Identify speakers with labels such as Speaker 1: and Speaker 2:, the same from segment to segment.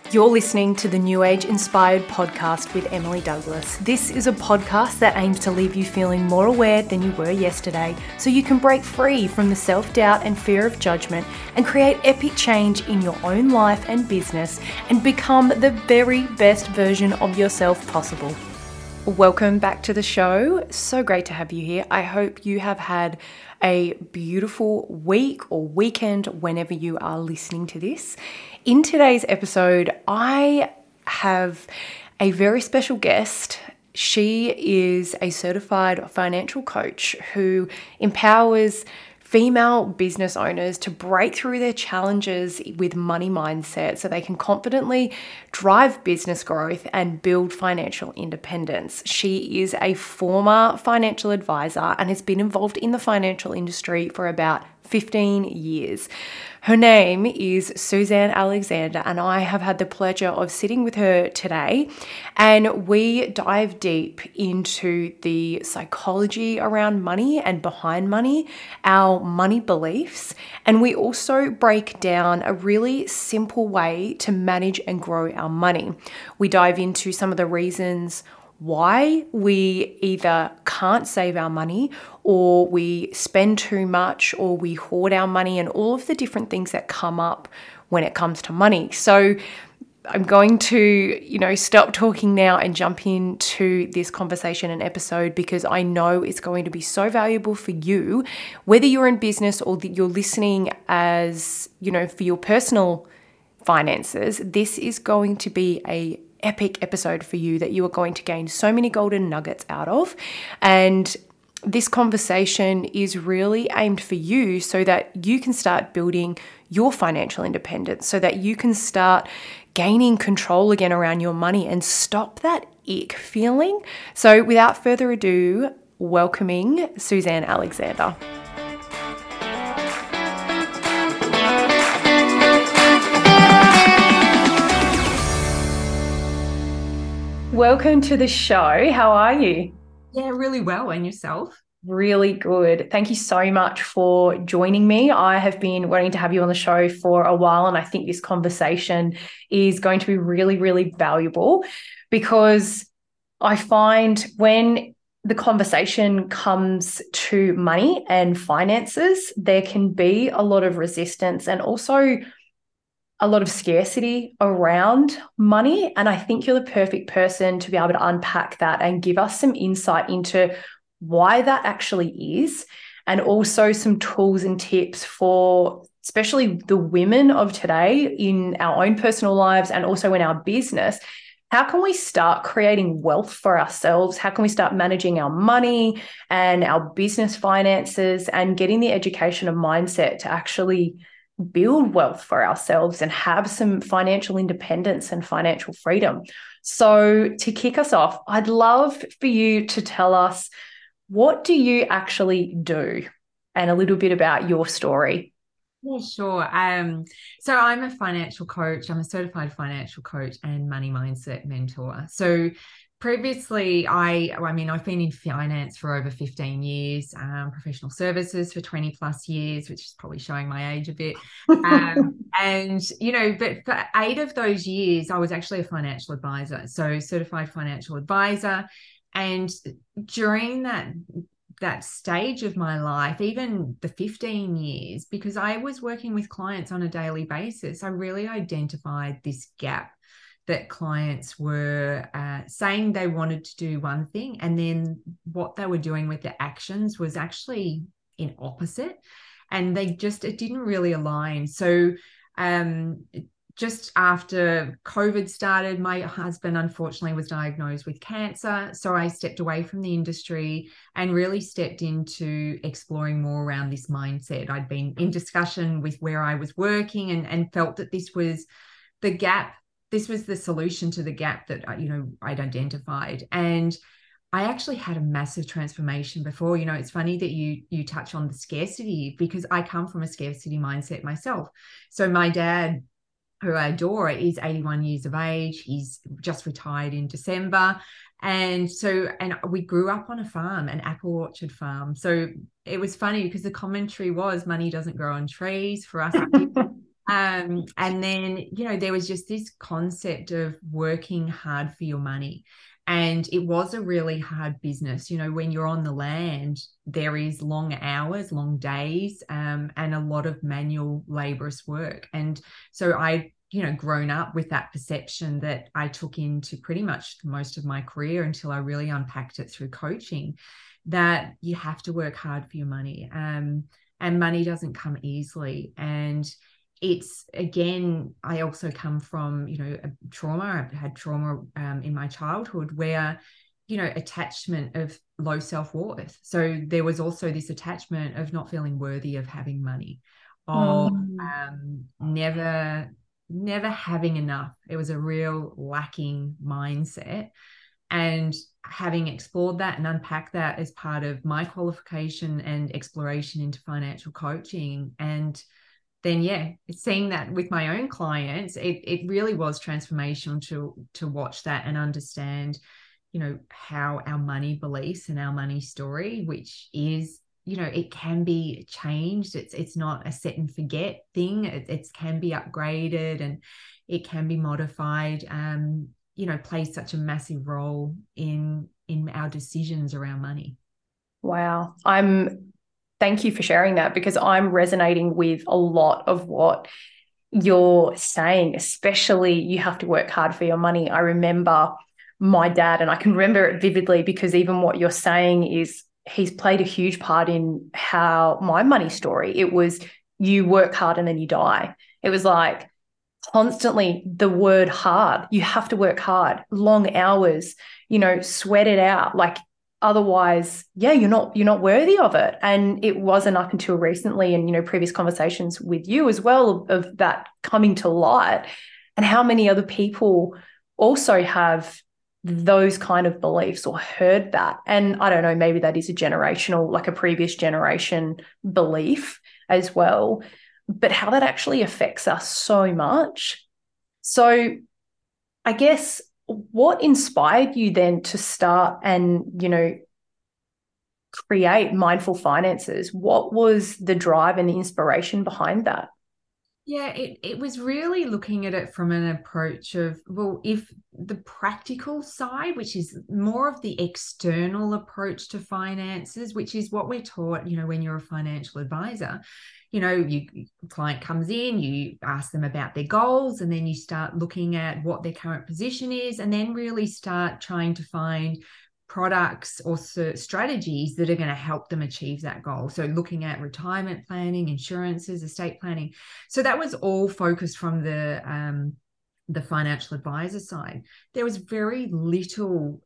Speaker 1: You're listening to the New Age Inspired podcast with Emily Douglas. This is a podcast that aims to leave you feeling more aware than you were yesterday so you can break free from the self-doubt and fear of judgment and create epic change in your own life and business and become the very best version of yourself possible. Welcome back to the show. So great to have you here. I hope you have had a beautiful week or weekend whenever you are listening to this. In today's episode, I have a very special guest. She is a certified financial coach who empowers female business owners to break through their challenges with money mindset so they can confidently drive business growth and build financial independence. She is a former financial advisor and has been involved in the financial industry for about 15 years. Her name is Suzanne Alexander, and I have had the pleasure of sitting with her today, and we dive deep into the psychology around money and behind money, our money beliefs, and we also break down a really simple way to manage and grow our money. We dive into some of the reasons why we either can't save our money or we spend too much or we hoard our money and all of the different things that come up when it comes to money. So I'm going to, stop talking now and jump into this conversation and episode because I know it's going to be so valuable for you, whether you're in business or that you're listening as, for your personal finances. This is going to be a epic episode for you that you are going to gain so many golden nuggets out of. And this conversation is really aimed for you so that you can start building your financial independence, so that you can start gaining control again around your money and stop that ick feeling. So without further ado, welcoming Suzanne Alexander. Welcome to the show. How are you?
Speaker 2: Yeah, really well. And yourself?
Speaker 1: Really good. Thank you so much for joining me. I have been wanting to have you on the show for a while, and I think this conversation is going to be really, really valuable because I find when the conversation comes to money and finances, there can be a lot of resistance and also a lot of scarcity around money. And I think you're the perfect person to be able to unpack that and give us some insight into why that actually is, and also some tools and tips for especially the women of today in our own personal lives and also in our business. How can we start creating wealth for ourselves? How can we start managing our money and our business finances and getting the education and mindset to actually build wealth for ourselves and have some financial independence and financial freedom? So to kick us off, I'd love for you to tell us, what do you actually do and a little bit about your story?
Speaker 2: Yeah, sure. So I'm a financial coach. I'm a certified financial coach and money mindset mentor. So previously, I've been in finance for over 15 years, professional services for 20 plus years, which is probably showing my age a bit. But for 8 of those years, I was actually a financial advisor. So certified financial advisor. And during that stage of my life, even the 15 years, because I was working with clients on a daily basis, I really identified this gap that clients were saying they wanted to do one thing, and then what they were doing with their actions was actually in opposite, and it didn't really align. So just after COVID started, my husband unfortunately was diagnosed with cancer. So I stepped away from the industry and really stepped into exploring more around this mindset. I'd been in discussion with where I was working and felt that this was the gap. This was the solution to the gap that, I'd identified. And I actually had a massive transformation before. It's funny that you touch on the scarcity, because I come from a scarcity mindset myself. So my dad, who I adore, is 81 years of age. He's just retired in December. And we grew up on a farm, an apple orchard farm. So it was funny because the commentary was money doesn't grow on trees for us. And then, there was just this concept of working hard for your money. And it was a really hard business. When you're on the land, there is long hours, long days, and a lot of manual laborious work. And so I, grown up with that perception that I took into pretty much most of my career until I really unpacked it through coaching, that you have to work hard for your money. And money doesn't come easily. And it's, again, I also come from, a trauma. I've had trauma in my childhood where, attachment of low self-worth. So there was also this attachment of not feeling worthy of having money, of never having enough. It was a real lacking mindset. And having explored that and unpacked that as part of my qualification and exploration into financial coaching, and then seeing that with my own clients, it really was transformational to watch that and understand, how our money beliefs and our money story, which is, it can be changed. It's not a set and forget thing. It can be upgraded and it can be modified. Plays such a massive role in our decisions around money.
Speaker 1: Wow. Thank you for sharing that, because I'm resonating with a lot of what you're saying, especially you have to work hard for your money. I remember my dad, and I can remember it vividly because even what you're saying is he's played a huge part in how my money story, it was you work hard and then you die. It was like constantly the word hard. You have to work hard, long hours, sweat it out. Like otherwise, you're not worthy of it. And it wasn't up until recently, and previous conversations with you as well of that coming to light, and how many other people also have those kind of beliefs or heard that. And I don't know, maybe that is a generational, like a previous generation belief as well, but how that actually affects us so much. So I guess what inspired you then to start and, create Mindful Finances? What was the drive and the inspiration behind that?
Speaker 2: Yeah, it was really looking at it from an approach of, well, if the practical side, which is more of the external approach to finances, which is what we're taught, when you're a financial advisor, client comes in, you ask them about their goals, and then you start looking at what their current position is, and then really start trying to find products or strategies that are going to help them achieve that goal. So looking at retirement planning, insurances, estate planning. So that was all focused from the financial advisor side. There was very little,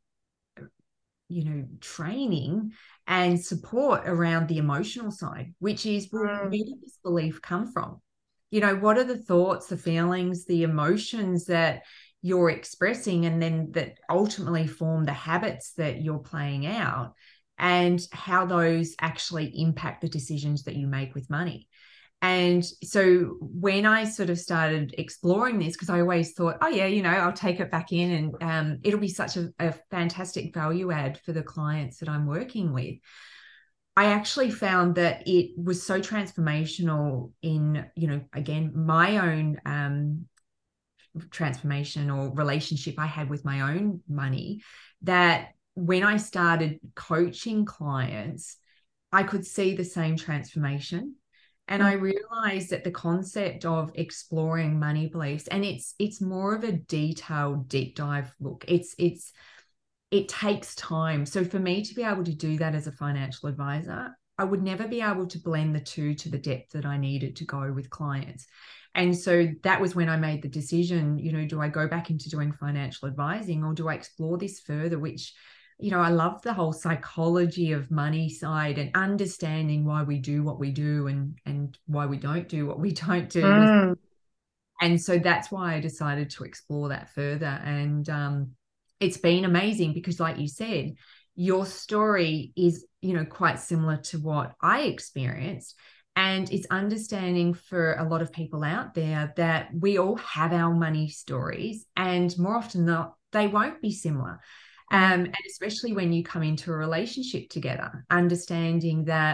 Speaker 2: training and support around the emotional side, which is, well, where did this belief come from? What are the thoughts, the feelings, the emotions that you're expressing, and then that ultimately form the habits that you're playing out, and how those actually impact the decisions that you make with money. And so when I sort of started exploring this, because I always thought, oh yeah, I'll take it back in and it'll be such a fantastic value add for the clients that I'm working with, I actually found that it was so transformational in, again, my own transformation or relationship I had with my own money, that when I started coaching clients, I could see the same transformation. And I realized that the concept of exploring money beliefs, and it's more of a detailed deep dive look. It takes time. So for me to be able to do that as a financial advisor, I would never be able to blend the two to the depth that I needed to go with clients. And so that was when I made the decision, do I go back into doing financial advising, or do I explore this further, which, I love the whole psychology of money side and understanding why we do what we do and why we don't do what we don't do. And so that's why I decided to explore that further. And it's been amazing because, like you said, your story is, quite similar to what I experienced. And it's understanding for a lot of people out there that we all have our money stories, and more often than not, they won't be similar. And especially when you come into a relationship together, understanding that,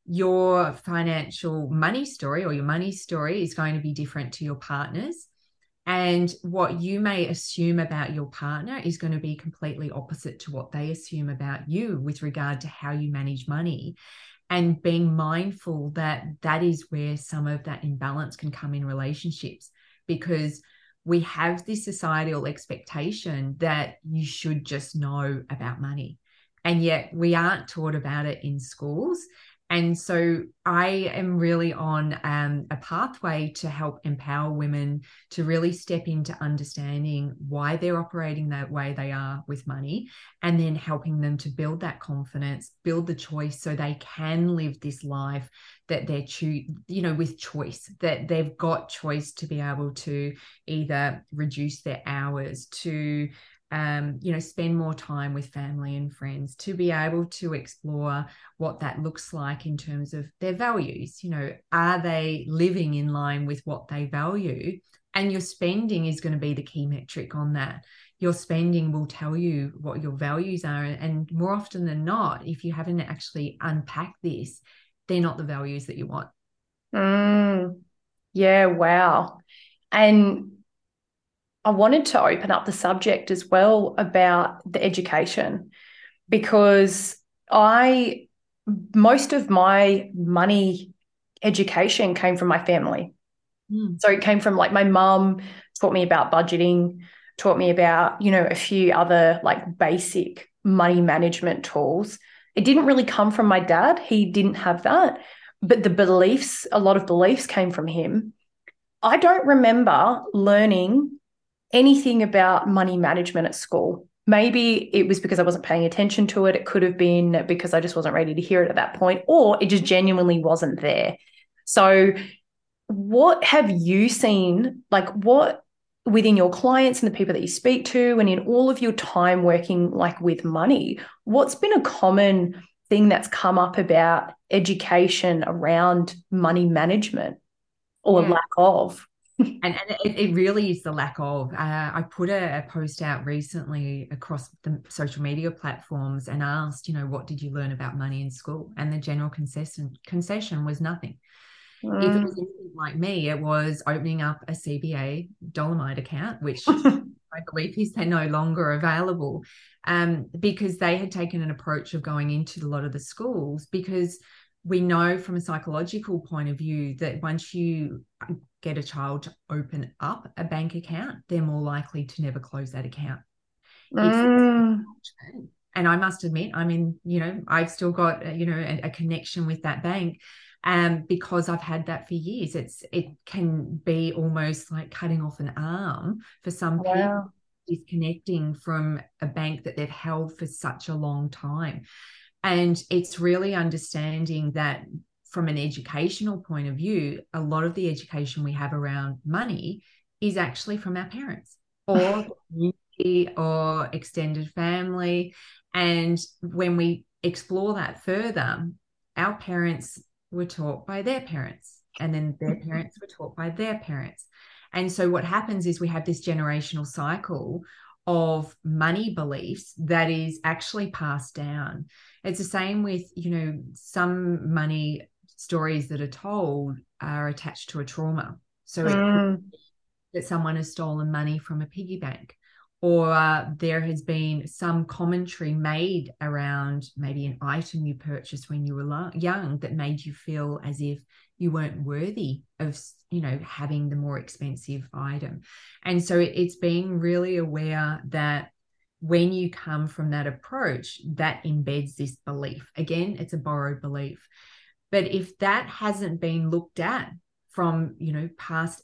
Speaker 2: your financial money story, or your money story, is going to be different to your partner's. And what you may assume about your partner is going to be completely opposite to what they assume about you with regard to how you manage money. And being mindful that that is where some of that imbalance can come in relationships, because we have this societal expectation that you should just know about money. And yet we aren't taught about it in schools. And so I am really on a pathway to help empower women to really step into understanding why they're operating that way they are with money, and then helping them to build that confidence, build the choice, so they can live this life that they're with choice, that they've got choice to be able to either reduce their hours, to spend more time with family and friends, to be able to explore what that looks like in terms of their values. Are they living in line with what they value? And your spending is going to be the key metric on that. Your spending will tell you what your values are. And more often than not, if you haven't actually unpacked this, they're not the values that you want.
Speaker 1: Yeah, wow. And I wanted to open up the subject as well about the education, because most of my money education came from my family. So it came from, like, my mum taught me about budgeting, taught me about, a few other like basic money management tools. It didn't really come from my dad. He didn't have that. But a lot of beliefs came from him. I don't remember learning anything about money management at school. Maybe it was because I wasn't paying attention to it. It could have been because I just wasn't ready to hear it at that point, or it just genuinely wasn't there. So what have you seen, like, what within your clients and the people that you speak to, and in all of your time working like with money, what's been a common thing that's come up about education around money management, or lack of?
Speaker 2: And it really is the lack of. I put a post out recently across the social media platforms and asked, what did you learn about money in school? And the general concession was nothing. If it was anything like me, it was opening up a CBA Dolomite account, which I believe they're no longer available, because they had taken an approach of going into a lot of the schools, because we know from a psychological point of view that once you get a child to open up a bank account, they're more likely to never close that account. And I must admit, I've still got, a connection with that bank, because I've had that for years. It can be almost like cutting off an arm for some people, disconnecting from a bank that they've held for such a long time. And it's really understanding that from an educational point of view, a lot of the education we have around money is actually from our parents or community or extended family. And when we explore that further, our parents were taught by their parents, and then their parents were taught by their parents. And so what happens is we have this generational cycle of money beliefs that is actually passed down. It's the same with, some money stories that are told are attached to a trauma. So it could be that someone has stolen money from a piggy bank, or there has been some commentary made around maybe an item you purchased when you were young that made you feel as if you weren't worthy of, having the more expensive item. And so it's being really aware that when you come from that approach, that embeds this belief. Again, it's a borrowed belief. But if that hasn't been looked at from, past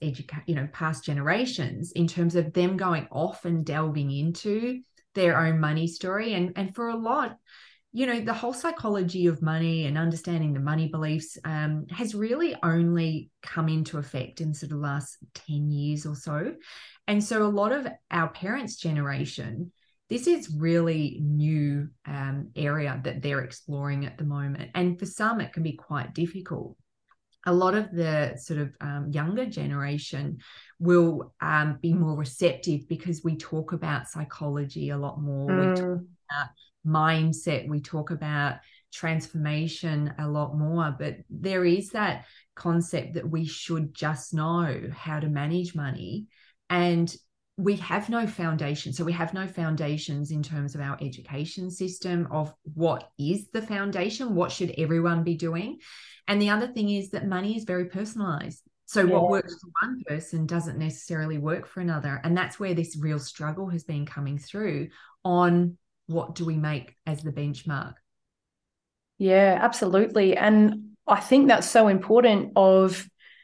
Speaker 2: generations, in terms of them going off and delving into their own money story, and for a lot, the whole psychology of money and understanding the money beliefs has really only come into effect in sort of the last 10 years or so. And so a lot of our parents' generation, this is really new area that they're exploring at the moment. And for some, it can be quite difficult. A lot of the sort of younger generation will be more receptive, because we talk about psychology a lot more. We talk about mindset. We talk about transformation a lot more. But there is that concept that we should just know how to manage money, and we have no foundation. So we have no foundations in terms of our education system of what is the foundation, what should everyone be doing. And the other thing is that money is very personalized. So what works for one person doesn't necessarily work for another. And that's where this real struggle has been coming through on what do we make as the benchmark.
Speaker 1: Yeah, absolutely. And I think that's so important. Of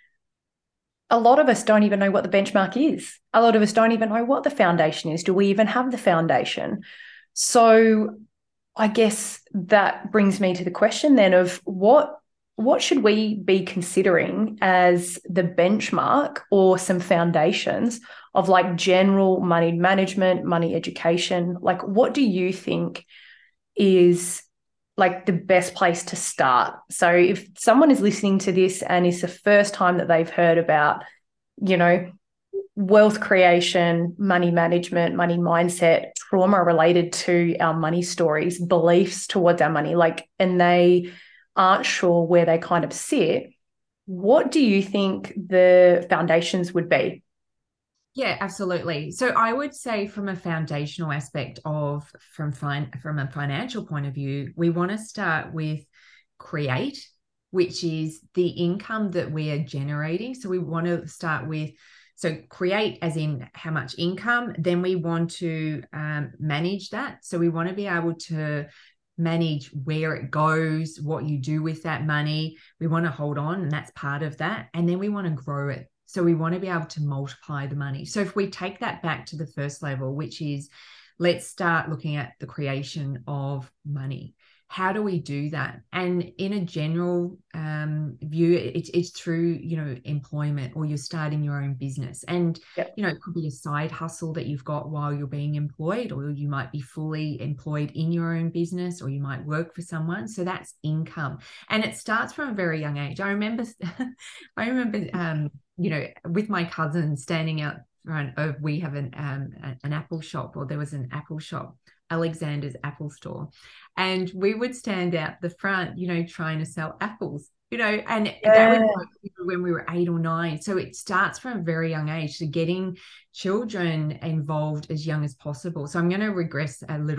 Speaker 1: a lot of us don't even know what the benchmark is. A lot of us don't even know what the foundation is. Do we even have the foundation? So I guess that brings me to the question then of what should we be considering as the benchmark or some foundations of like general money management, money education? Like, what do you think is like the best place to start? So if someone is listening to this and it's the first time that they've heard about, you know, wealth creation, money management, money mindset, trauma related to our money stories, beliefs towards our money, like, and they aren't sure where they kind of sit, what do you think the foundations would be?
Speaker 2: Yeah, absolutely. So I would say from a foundational aspect of from a financial point of view, we want to start with create, which is the income that we are generating. So we want to start with, so create as in how much income, then we want to manage that. So we want to be able to manage where it goes, what you do with that money. We want to hold on, and that's part of that. And then we want to grow it. So we want to be able to multiply the money. So if we take that back to the first level, which is let's start looking at the creation of money. How do we do that? And in a general view, it's through, you know, employment, or you're starting your own business. And, you know, it could be a side hustle that you've got while you're being employed, or you might be fully employed in your own business, or you might work for someone. So that's income. And it starts from a very young age. I remember, you know, with my cousin standing out front of, we have an apple shop, or there was an apple shop, Alexander's Apple Store. And we would stand out the front, you know, trying to sell apples, you know, and that would be when we were 8 or 9. So it starts from a very young age, so getting children involved as young as possible. So I'm going to digress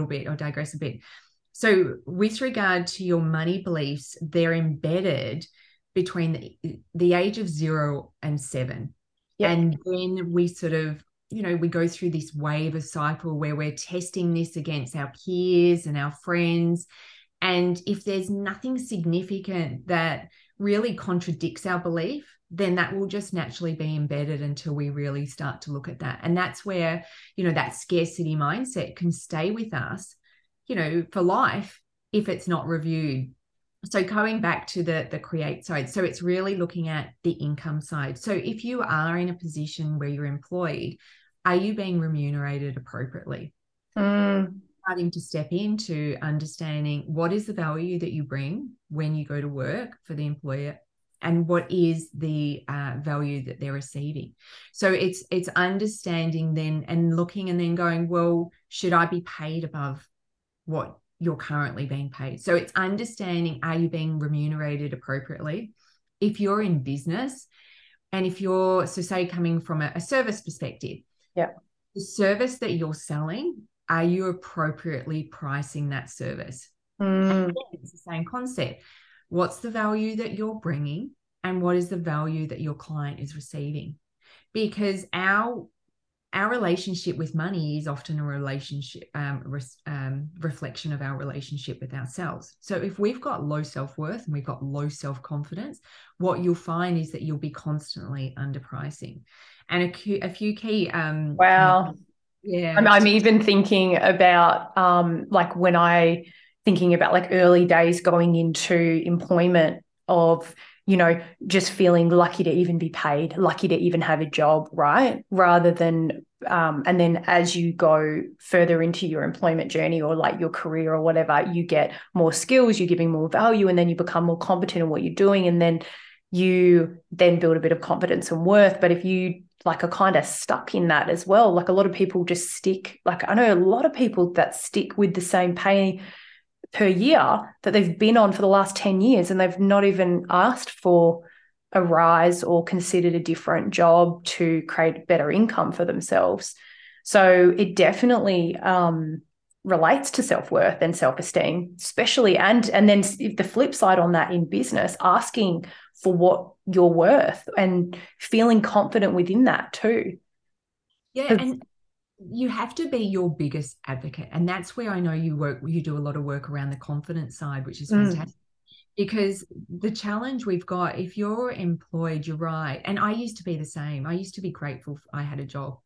Speaker 2: a bit. So with regard to your money beliefs, they're embedded between the age of 0 and 7. Yep. And then we sort of, you know, we go through this wave of cycle where we're testing this against our peers and our friends. And if there's nothing significant that really contradicts our belief, then that will just naturally be embedded until we really start to look at that. And that's where, you know, that scarcity mindset can stay with us, you know, for life if it's not reviewed. So going back to the create side, so it's really looking at the income side. So if you are in a position where you're employed, are you being remunerated appropriately? Starting to step into understanding what is the value that you bring when you go to work for the employer, and what is the value that they're receiving. So it's understanding then and looking and then going, well, should I be paid above what you're currently being paid? So it's understanding, are you being remunerated appropriately? If you're in business, and if you're, so say coming from a service perspective, the service that you're selling, are you appropriately pricing that service? And again, it's the same concept. What's the value that you're bringing, and what is the value that your client is receiving? Because our relationship with money is often a relationship reflection of our relationship with ourselves. So if we've got low self-worth and we've got low self-confidence, what you'll find is that you'll be constantly underpricing. And a few key
Speaker 1: wow. Yeah. I'm even thinking about like when thinking about like early days going into employment, of, you know, just feeling lucky to even be paid, lucky to even have a job, right? Rather than, and then as you go further into your employment journey or like your career or whatever, you get more skills, you're giving more value, and then you become more competent in what you're doing. And then you then build a bit of confidence and worth. But if you like are kind of stuck in that as well, like a lot of people just stick, like I know a lot of people that stick with the same pay per year that they've been on for the last 10 years, and they've not even asked for a rise or considered a different job to create better income for themselves. So it definitely relates to self-worth and self-esteem, especially, and then the flip side on that in business, asking for what you're worth and feeling confident within that too.
Speaker 2: Yeah, and you have to be your biggest advocate. And that's where I know you do a lot of work around the confidence side, which is fantastic. Because the challenge we've got, if you're employed, you're right. And I used to be the same. I used to be grateful I had a job.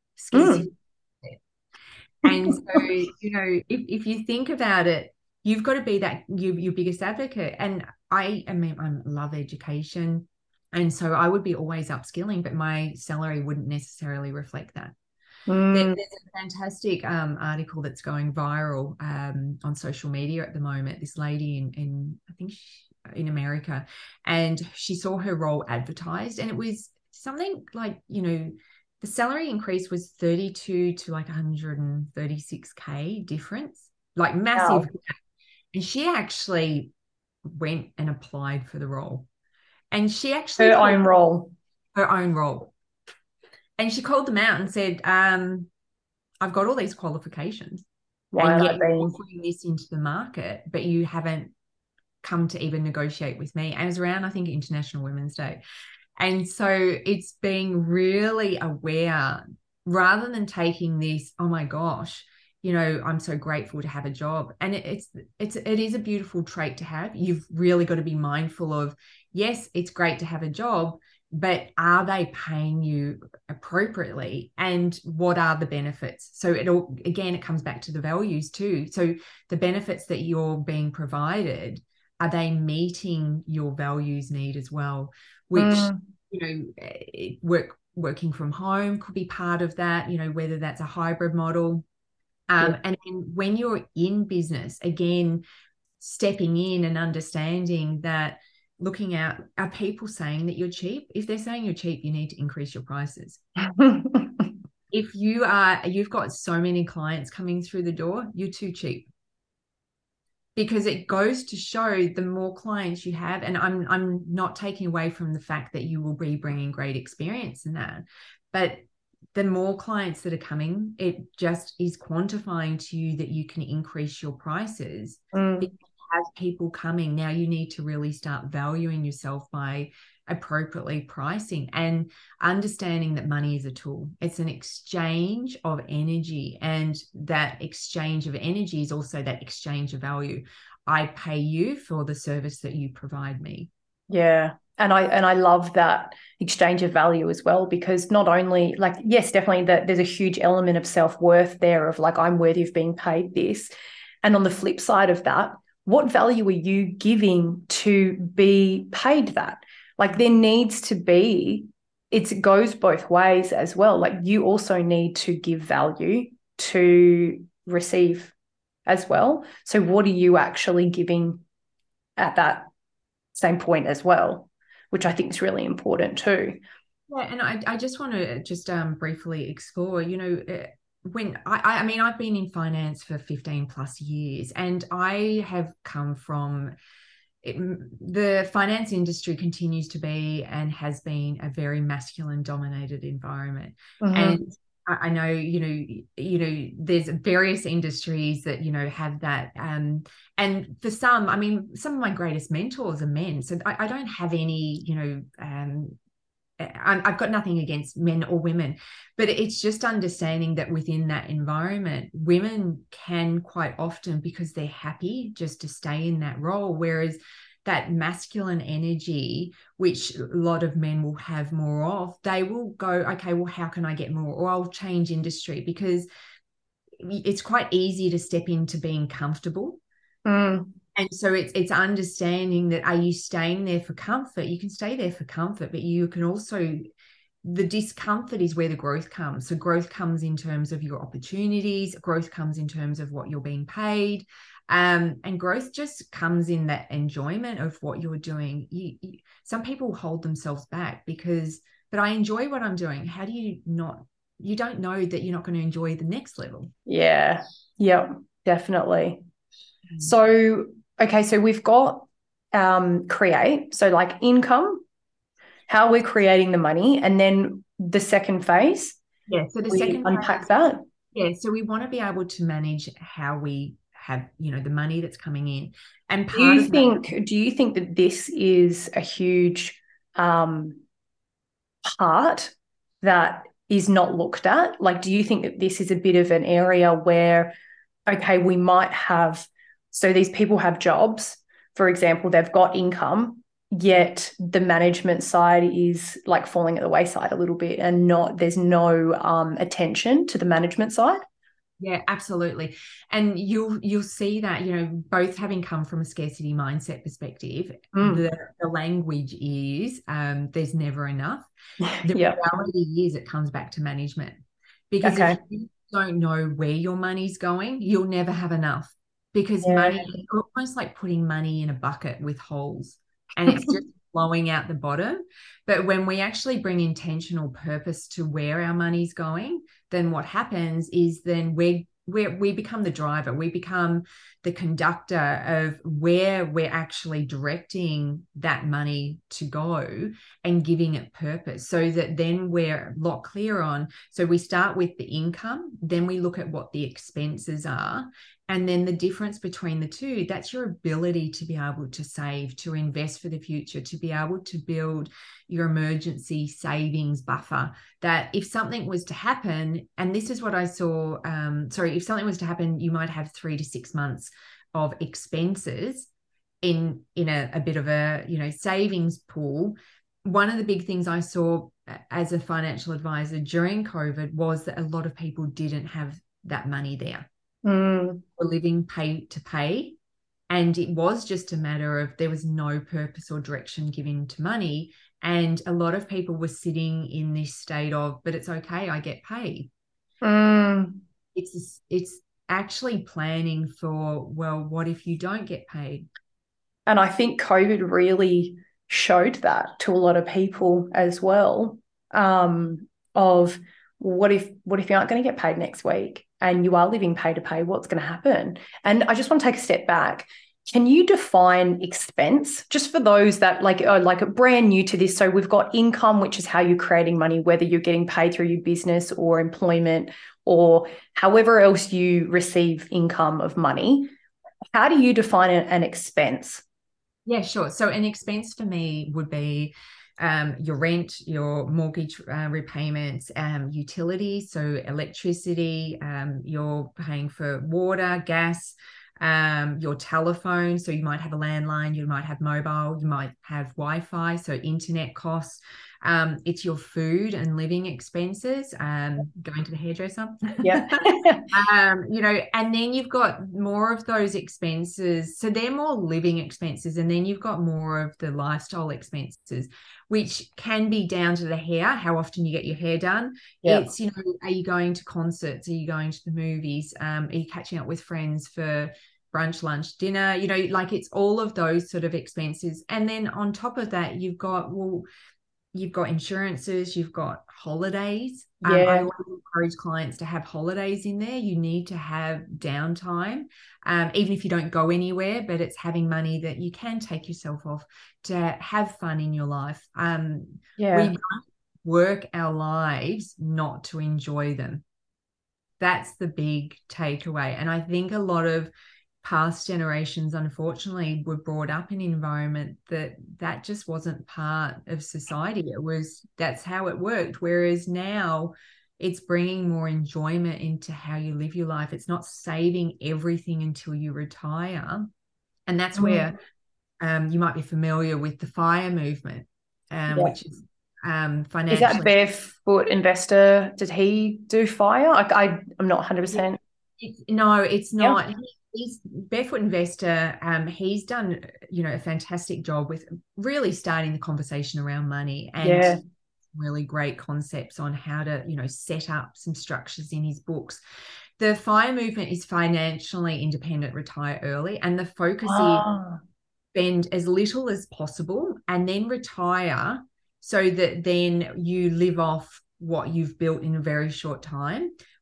Speaker 2: And so, if you think about it, you've got to be that your biggest advocate. And I love education. And so I would be always upskilling, but my salary wouldn't necessarily reflect that. There's a fantastic article that's going viral on social media at the moment. This lady in I think in America, and she saw her role advertised, and it was something like, the salary increase was 32 to like 136K difference, like massive. Wow. And she actually went and applied for the role, and she actually
Speaker 1: her own role.
Speaker 2: And she called them out and said, I've got all these qualifications.
Speaker 1: Why
Speaker 2: and yet you're putting this into the market, but you haven't come to even negotiate with me. And it was around, I think, International Women's Day. And so it's being really aware, rather than taking this, oh my gosh, I'm so grateful to have a job. And it is a beautiful trait to have. You've really got to be mindful of, yes, it's great to have a job, but are they paying you appropriately? And what are the benefits? So it comes back to the values too. So the benefits that you're being provided, are they meeting your values need as well? Which, working from home could be part of that, whether that's a hybrid model. And then when you're in business, again, stepping in and understanding that, looking at, are people saying that you're cheap? If they're saying you're cheap, you need to increase your prices. If you've got so many clients coming through the door, you're too cheap. Because it goes to show, the more clients you have, and I'm not taking away from the fact that you will be bringing great experience in that, but the more clients that are coming, it just is quantifying to you that you can increase your prices. Because you have people coming. Now you need to really start valuing yourself by appropriately pricing and understanding that money is a tool. It's an exchange of energy, and that exchange of energy is also that exchange of value. I pay you for the service that you provide me.
Speaker 1: Yeah. And I love that exchange of value as well, because not only, like, yes, definitely that there's a huge element of self-worth there of like, I'm worthy of being paid this. And on the flip side of that, what value are you giving to be paid that? Like, there needs to be, it goes both ways as well. Like, you also need to give value to receive as well. So what are you actually giving at that same point as well, which I think is really important too.
Speaker 2: Yeah, and I just want to just briefly explore, when I've been in finance for 15 plus years, and I have come from the finance industry continues to be and has been a very masculine dominated environment. And I know, there's various industries that, have that. And for some, some of my greatest mentors are men. So I don't have any, I've got nothing against men or women, but it's just understanding that within that environment, women can quite often, because they're happy just to stay in that role, whereas that masculine energy, which a lot of men will have more of, they will go, okay, well, how can I get more? Or I'll change industry, because it's quite easy to step into being comfortable. And so it's understanding that, are you staying there for comfort? You can stay there for comfort, but you can also, the discomfort is where the growth comes. So growth comes in terms of your opportunities, growth comes in terms of what you're being paid. And growth just comes in that enjoyment of what you're doing. Some people hold themselves back but I enjoy what I'm doing. How do you not? You don't know that you're not going to enjoy the next level.
Speaker 1: Yeah. Yep. Definitely. So, okay, so we've got create, so like income, how we're creating the money, and then the second phase,
Speaker 2: Yeah. So the
Speaker 1: we
Speaker 2: second
Speaker 1: unpack
Speaker 2: phase,
Speaker 1: that.
Speaker 2: yeah. So we want to be able to manage how we have, the money that's coming in. And part of that,
Speaker 1: Do you think that this is a huge part that is not looked at? Like, do you think that this is a bit of an area where, okay, we might have, so these people have jobs, for example, they've got income, yet the management side is like falling at the wayside a little bit and there's no attention to the management side?
Speaker 2: yeah, absolutely. And you'll see that, both having come from a scarcity mindset perspective, the language is there's never enough. The
Speaker 1: Yeah.
Speaker 2: reality is it comes back to management. Because
Speaker 1: Okay.
Speaker 2: if you don't know where your money's going, you'll never have enough. Because
Speaker 1: Yeah.
Speaker 2: money is almost like putting money in a bucket with holes and it's just flowing out the bottom. But when we actually bring intentional purpose to where our money's going, then what happens is then we become the driver, we become the conductor of where we're actually directing that money to go and giving it purpose, so that then we're a lot clearer on. So we start with the income, then we look at what the expenses are, and then the difference between the two, that's your ability to be able to save, to invest for the future, to be able to build your emergency savings buffer, that if something was to happen, and this is what I saw, if something was to happen, you might have 3 to 6 months of expenses in a bit of a savings pool. One of the big things I saw as a financial advisor during COVID was that a lot of people didn't have that money there. Were living pay to pay, and it was just a matter of there was no purpose or direction given to money, and a lot of people were sitting in this state of, but it's okay, I get paid. It's actually planning for, well, what if you don't get paid?
Speaker 1: And I think COVID really showed that to a lot of people as well, of what if you aren't going to get paid next week and you are living pay to pay, what's going to happen? And I just want to take a step back. Can you define expense just for those that are brand new to this? So we've got income, which is how you're creating money, whether you're getting paid through your business or employment or however else you receive income of money. How do you define an expense?
Speaker 2: Yeah, sure. So an expense for me would be your rent, your mortgage repayments, utilities, so electricity, you're paying for water, gas, your telephone. So you might have a landline, you might have mobile, you might have Wi-Fi, so internet costs. It's your food and living expenses, going to the hairdresser.
Speaker 1: Yeah.
Speaker 2: And then you've got more of those expenses. So they're more living expenses. And then you've got more of the lifestyle expenses, which can be down to the hair, how often you get your hair done.
Speaker 1: Yeah.
Speaker 2: It's, are you going to concerts? Are you going to the movies? Are you catching up with friends for brunch, lunch, dinner? It's all of those sort of expenses. And then on top of that, you've got insurances, you've got holidays. I always encourage clients to have holidays in there. You need to have downtime, even if you don't go anywhere, but it's having money that you can take yourself off to have fun in your life. We don't work our lives not to enjoy them. That's the big takeaway. And I think a lot of past generations, unfortunately, were brought up in an environment that just wasn't part of society. That's how it worked. Whereas now it's bringing more enjoyment into how you live your life. It's not saving everything until you retire. And that's where you might be familiar with the FIRE movement, which is financially.
Speaker 1: Is that Barefoot Investor? Did he do FIRE? I'm not 100%.
Speaker 2: No, it's not. He's Barefoot Investor. He's done, a fantastic job with really starting the conversation around money and really great concepts on how to, set up some structures in his books. The FIRE movement is financially independent, retire early, and the focus is spend as little as possible and then retire, so that then you live off what you've built in a very short time.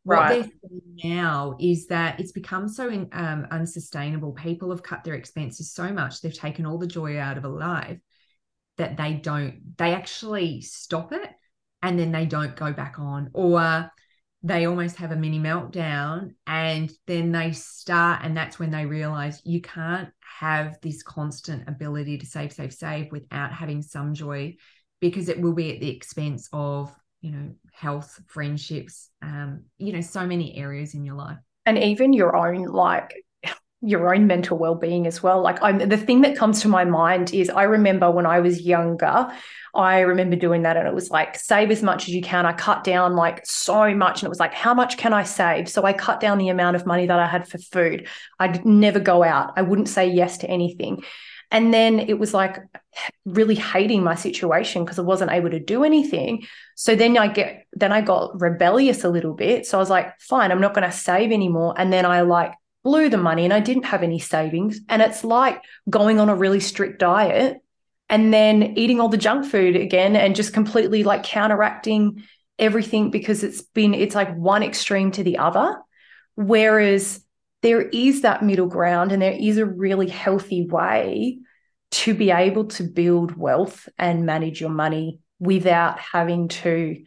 Speaker 2: What
Speaker 1: Right.
Speaker 2: they're seeing now is that it's become so unsustainable. People have cut their expenses so much, they've taken all the joy out of a life that they actually stop it and then they don't go back on, or they almost have a mini meltdown and then they start, and that's when they realize you can't have this constant ability to save without having some joy, because it will be at the expense of, health, friendships, so many areas in your life.
Speaker 1: And even your own mental well-being as well. Like, the thing that comes to my mind is, I remember when I was younger, I remember doing that, and it was like, save as much as you can. I cut down like so much, and it was like, how much can I save? So I cut down the amount of money that I had for food. I'd never go out. I wouldn't say yes to anything. And then it was like really hating my situation because I wasn't able to do anything. So then I got rebellious a little bit. So I was like, fine, I'm not going to save anymore. And then I like blew the money and I didn't have any savings. And it's like going on a really strict diet and then eating all the junk food again and just completely like counteracting everything, because it's like one extreme to the other. Whereas there is that middle ground, and there is a really healthy way to be able to build wealth and manage your money without having to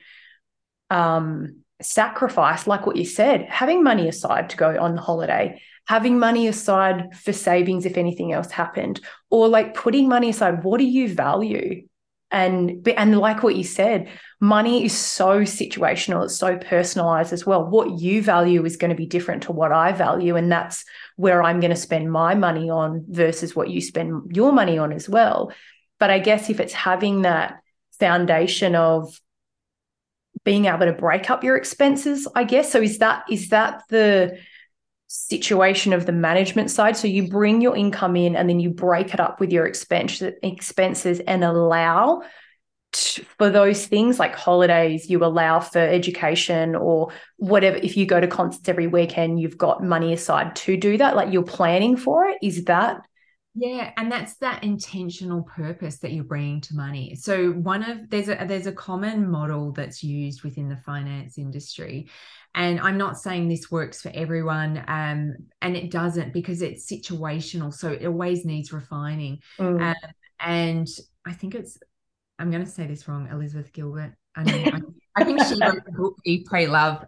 Speaker 1: sacrifice, like what you said, having money aside to go on the holiday, having money aside for savings if anything else happened, or like putting money aside. What do you value? And like what you said, money is so situational. It's so personalized as well. What you value is going to be different to what I value. And that's where I'm going to spend my money on versus what you spend your money on as well. But I guess if it's having that foundation of being able to break up your expenses, I guess. So is that the situation of the management side? So you bring your income in and then you break it up with your expenses and allow for those things like holidays, you allow for education or whatever. If you go to concerts every weekend, you've got money aside to do that. Like, you're planning for it. Is that?
Speaker 2: Yeah, and that's that intentional purpose that you're bringing to money. So there's a common model that's used within the finance industry, and I'm not saying this works for everyone, and it doesn't, because it's situational, so it always needs refining. And I think I'm going to say this wrong, Elizabeth Gilbert. I think she wrote the book Eat, Pray, Love.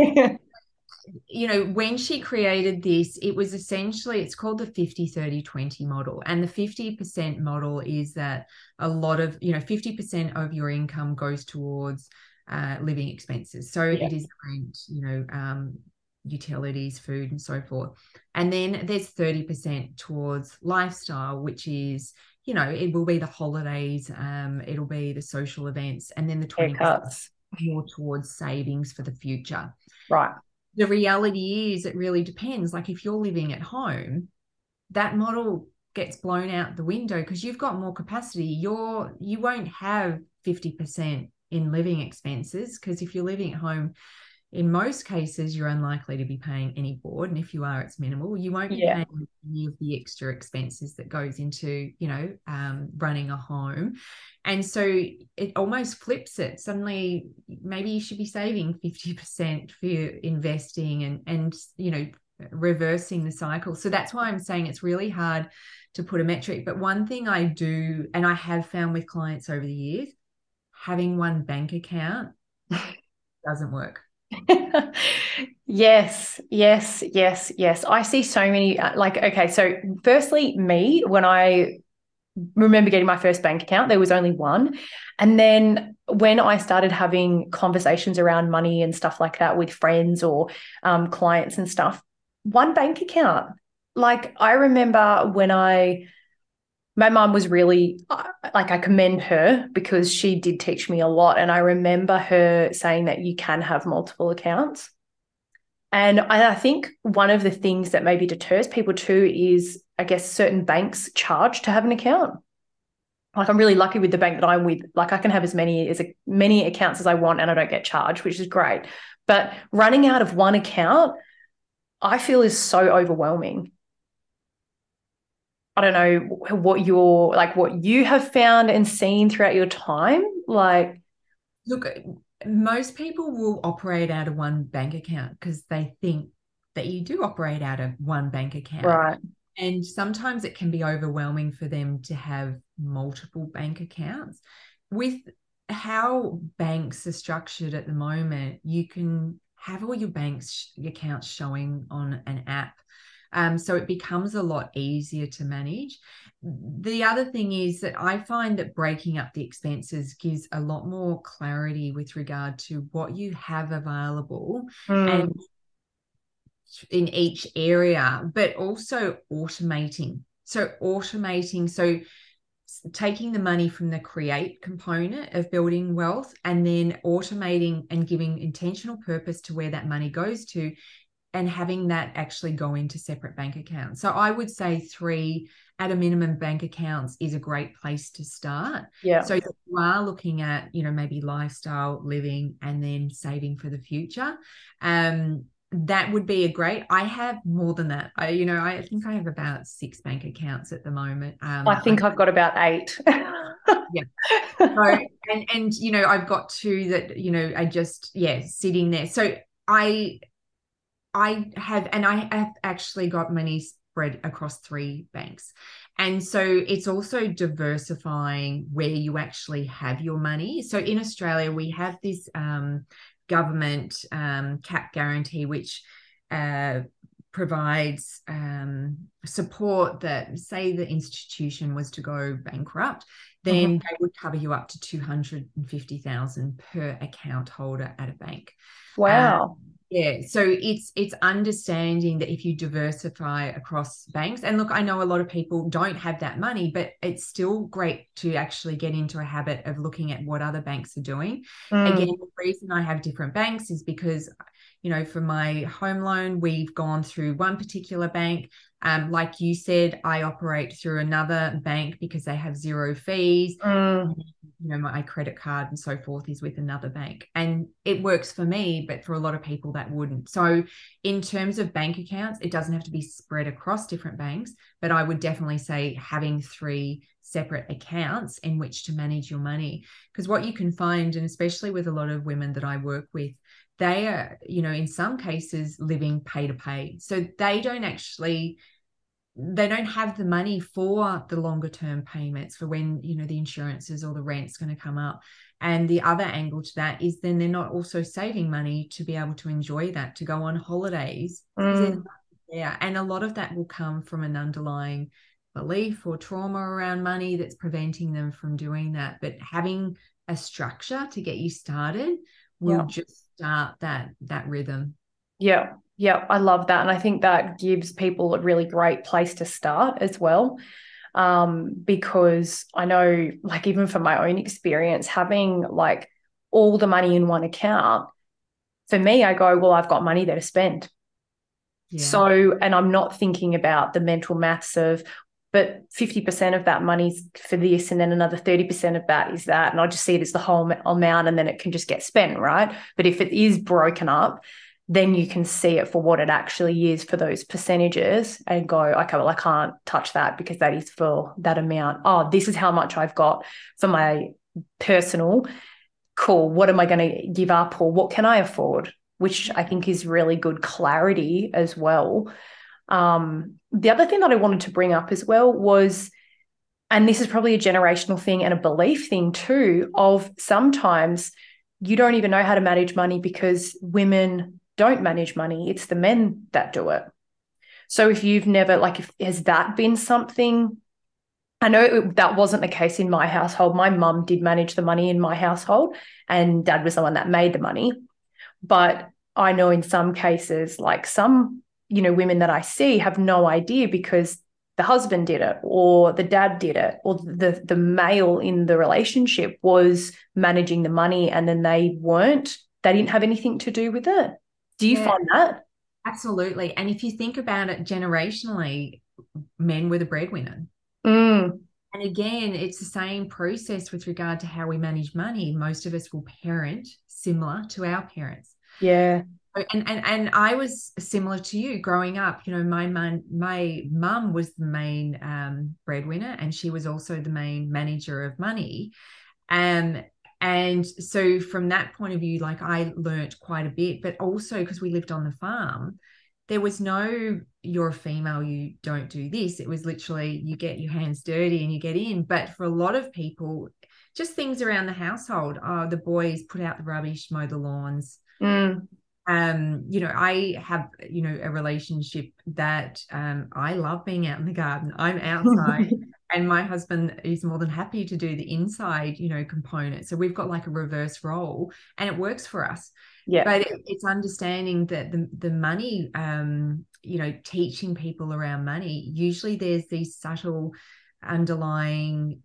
Speaker 2: When she created this, it was essentially, it's called the 50-30-20 model. And the 50% model is that a lot of, 50% of your income goes towards living expenses. So it is rent, utilities, food, and so forth. And then there's 30% towards lifestyle, which is, it will be the holidays, it'll be the social events, and then the 20% more towards savings for the future.
Speaker 1: Right.
Speaker 2: The reality is it really depends. Like, if you're living at home, that model gets blown out the window because you've got more capacity. You won't have 50% in living expenses, because if you're living at home, in most cases, you're unlikely to be paying any board. And if you are, it's minimal. You won't be paying any of the extra expenses that goes into, running a home. And so it almost flips it. Suddenly, maybe you should be saving 50% for your investing and reversing the cycle. So that's why I'm saying it's really hard to put a metric. But one thing I do, and I have found with clients over the years, having one bank account doesn't work.
Speaker 1: Yes. I see so many, okay, so firstly, when I remember getting my first bank account, there was only one. And then when I started having conversations around money and stuff like that with friends or clients and stuff, one bank account. Like, I remember when my mum was really, I commend her because she did teach me a lot. And I remember her saying that you can have multiple accounts. And I think one of the things that maybe deters people too is, I guess, certain banks charge to have an account. Like, I'm really lucky with the bank that I'm with. Like, I can have as many accounts as I want and I don't get charged, which is great. But running out of one account, I feel, is so overwhelming. I don't know what you have found and seen throughout your time. Like,
Speaker 2: look, most people will operate out of one bank account because they think that you do operate out of one bank account.
Speaker 1: Right.
Speaker 2: And sometimes it can be overwhelming for them to have multiple bank accounts. With how banks are structured at the moment, you can have all your bank's accounts showing on an app. So it becomes a lot easier to manage. The other thing is that I find that breaking up the expenses gives a lot more clarity with regard to what you have available and in each area, but also automating. So taking the money from the create component of building wealth and then automating and giving intentional purpose to where that money goes to, and having that actually go into separate bank accounts. So I would say 3 at a minimum bank accounts is a great place to start.
Speaker 1: Yeah.
Speaker 2: So if you are looking at, maybe lifestyle, living, and then saving for the future, that would be I have more than that. I think I have about 6 bank accounts at the moment.
Speaker 1: I think I've got about 8.
Speaker 2: Yeah. So, and I've got 2 that, I just, sitting there. So I have actually got money spread across 3 banks. And so it's also diversifying where you actually have your money. So in Australia, we have this government cap guarantee, which provides support that, say the institution was to go bankrupt, then they would cover you up to 250,000 per account holder at a bank.
Speaker 1: Wow.
Speaker 2: So it's understanding that if you diversify across banks, and look, I know a lot of people don't have that money, but it's still great to actually get into a habit of looking at what other banks are doing. Again, the reason I have different banks is because, for my home loan, we've gone through one particular bank. Like you said, I operate through another bank because they have 0 fees. My credit card and so forth is with another bank, and it works for me, but for a lot of people that wouldn't. So in terms of bank accounts, it doesn't have to be spread across different banks, but I would definitely say having 3 separate accounts in which to manage your money. Because what you can find, and especially with a lot of women that I work with, they are, in some cases living pay to pay. So they don't have the money for the longer term payments for when, the insurances or the rent's going to come up. And the other angle to that is then they're not also saving money to be able to enjoy that, to go on holidays. Yeah. And a lot of that will come from an underlying belief or trauma around money that's preventing them from doing that. But having a structure to get you started will just start that rhythm.
Speaker 1: Yeah. Yeah, I love that. And I think that gives people a really great place to start as well. Because I know, like, even from my own experience, having like all the money in one account, for me, I go, well, I've got money there to spend. Yeah. So, and I'm not thinking about the mental maths of, but 50% of that money's for this, and then another 30% of that is that. And I just see it as the whole amount, and then it can just get spent, right? But if it is broken up, then you can see it for what it actually is for those percentages and go, okay, well, I can't touch that because that is for that amount. Oh, this is how much I've got for my personal. Cool. What am I going to give up, or what can I afford? Which I think is really good clarity as well. The other thing that I wanted to bring up as well was, and this is probably a generational thing and a belief thing too, of sometimes you don't even know how to manage money because women don't manage money. It's the men that do it. So if you've never, has that been something? I know that wasn't the case in my household. My mum did manage the money in my household, and dad was the one that made the money. But I know in some cases, like some, women that I see have no idea because the husband did it, or the dad did it, or the male in the relationship was managing the money, and then they didn't have anything to do with it. Do you find that?
Speaker 2: Absolutely. And if you think about it generationally, men were the breadwinner.
Speaker 1: And
Speaker 2: again, it's the same process with regard to how we manage money. Most of us will parent similar to our parents.
Speaker 1: Yeah.
Speaker 2: And I was similar to you growing up. My mum was the main breadwinner, and she was also the main manager of money. And And so from that point of view, like I learnt quite a bit, but also because we lived on the farm, there was no, you're a female, you don't do this. It was literally, you get your hands dirty and you get in. But for a lot of people, just things around the household, the boys put out the rubbish, mow the lawns. I have, a relationship that I love being out in the garden. I'm outside and my husband is more than happy to do the inside, component. So we've got like a reverse role and it works for us.
Speaker 1: Yeah.
Speaker 2: But it's understanding that the money, teaching people around money, usually there's these subtle underlying,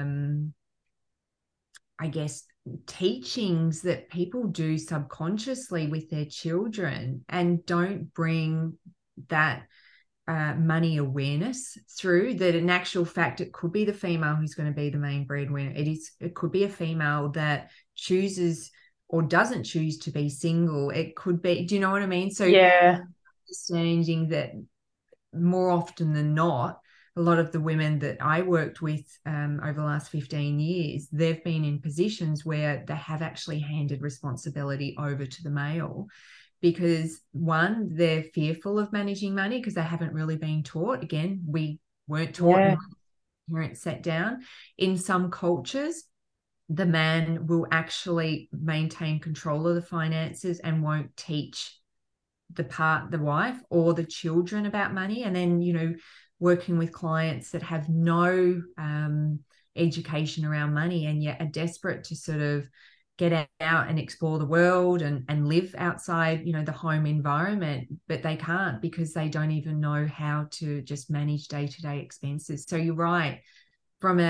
Speaker 2: I guess, teachings that people do subconsciously with their children and don't bring that money awareness through, that in actual fact it could be the female who's going to be the main breadwinner. It could be a female that chooses or doesn't choose to be single. It could be, do you know what I mean? So
Speaker 1: yeah,
Speaker 2: understanding that more often than not, a lot of the women that I worked with over the last 15 years, they've been in positions where they have actually handed responsibility over to the male because, one, they're fearful of managing money because they haven't really been taught. Again, we weren't taught.
Speaker 1: Yeah.
Speaker 2: Parents sat down. In some cultures, the man will actually maintain control of the finances and won't teach the wife or the children about money. And then, working with clients that have no education around money and yet are desperate to sort of get out and explore the world and live outside, the home environment, but they can't because they don't even know how to just manage day-to-day expenses. So you're right. From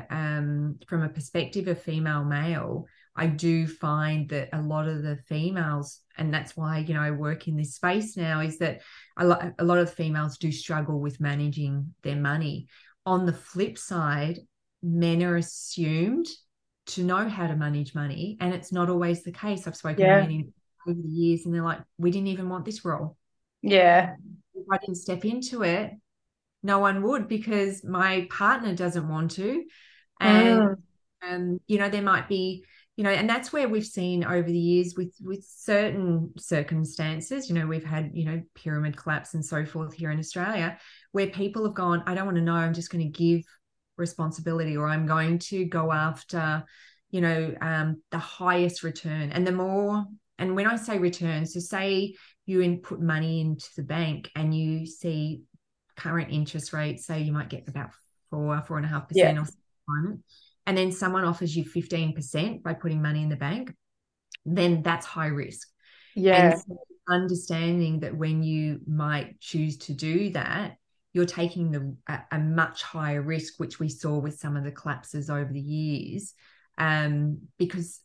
Speaker 2: a perspective of female male, I do find that a lot of the females, and that's why, I work in this space now, is that a lot of females do struggle with managing their money. On the flip side, men are assumed to know how to manage money, and it's not always the case. I've spoken to many over the years, and they're like, we didn't even want this role.
Speaker 1: Yeah.
Speaker 2: If I didn't step into it, no one would because my partner doesn't want to. And, there might be, and that's where we've seen over the years with certain circumstances, we've had, pyramid collapse and so forth here in Australia, where people have gone, I don't want to know, I'm just going to give responsibility, or I'm going to go after, the highest return. And the more, and when I say return, so say you input money into the bank and you see current interest rates, say you might get about 4.5% or something, and then someone offers you 15% by putting money in the bank, then that's high risk.
Speaker 1: Yeah.
Speaker 2: And so understanding that when you might choose to do that, you're taking a much higher risk, which we saw with some of the collapses over the years, because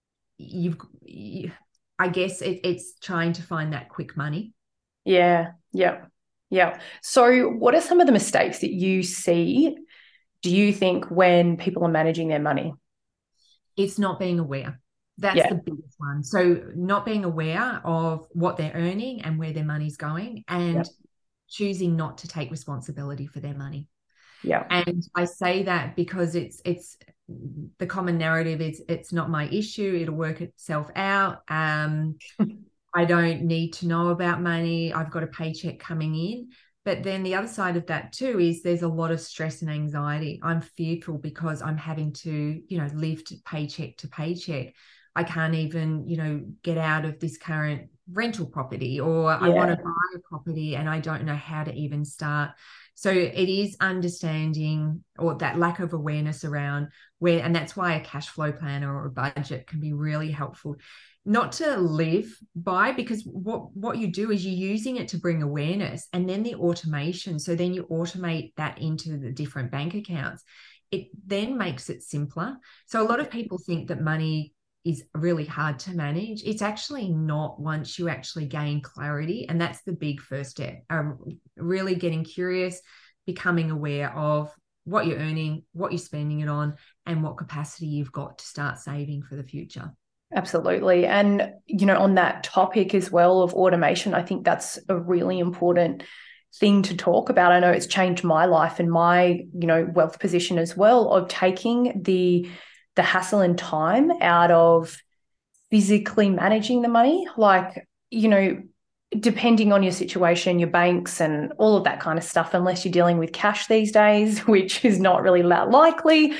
Speaker 2: I guess it's trying to find that quick money.
Speaker 1: Yeah. So what are some of the mistakes that you see, do you think, when people are managing their money?
Speaker 2: It's not being aware. That's the biggest one. So not being aware of what they're earning and where their money's going, and choosing not to take responsibility for their money.
Speaker 1: Yeah.
Speaker 2: And I say that because it's the common narrative is it's not my issue. It'll work itself out. I don't need to know about money. I've got a paycheck coming in. But then the other side of that too is there's a lot of stress and anxiety. I'm fearful because I'm having to, live paycheck to paycheck. I can't even, get out of this current rental property, or I want to buy a property and I don't know how to even start. So it is understanding, or that lack of awareness around where, and that's why a cash flow planner or a budget can be really helpful. Not to live by, because what you do is you're using it to bring awareness, and then the automation. So then you automate that into the different bank accounts. It then makes it simpler. So a lot of people think that money is really hard to manage. It's actually not, once you actually gain clarity. And that's the big first step, really getting curious, becoming aware of what you're earning, what you're spending it on, and what capacity you've got to start saving for the future.
Speaker 1: Absolutely. And, on that topic as well of automation, I think that's a really important thing to talk about. I know it's changed my life and my, wealth position as well, of taking the hassle and time out of physically managing the money. Like, depending on your situation, your banks and all of that kind of stuff, unless you're dealing with cash these days, which is not really that likely,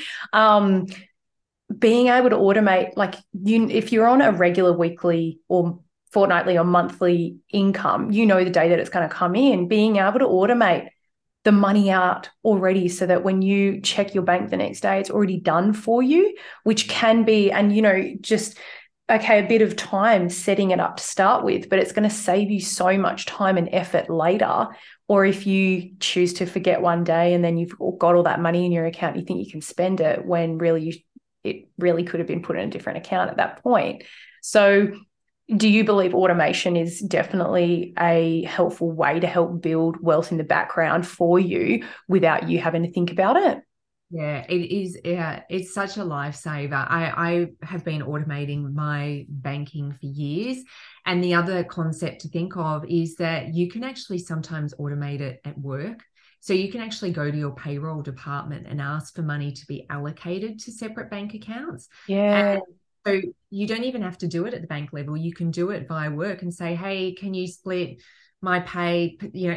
Speaker 1: being able to automate, like if you're on a regular weekly or fortnightly or monthly income, the day that it's going to come in, being able to automate the money out already so that when you check your bank the next day, it's already done for you, which can be, and just, okay, a bit of time setting it up to start with, but it's going to save you so much time and effort later. Or if you choose to forget one day and then you've got all that money in your account, you think you can spend it when really it really could have been put in a different account at that point. So do you believe automation is definitely a helpful way to help build wealth in the background for you without you having to think about it?
Speaker 2: Yeah, it is. Yeah, it's such a lifesaver. I have been automating my banking for years. And the other concept to think of is that you can actually sometimes automate it at work. So you can actually go to your payroll department and ask for money to be allocated to separate bank accounts.
Speaker 1: Yeah.
Speaker 2: And so you don't even have to do it at the bank level. You can do it via work and say, hey, can you split my pay,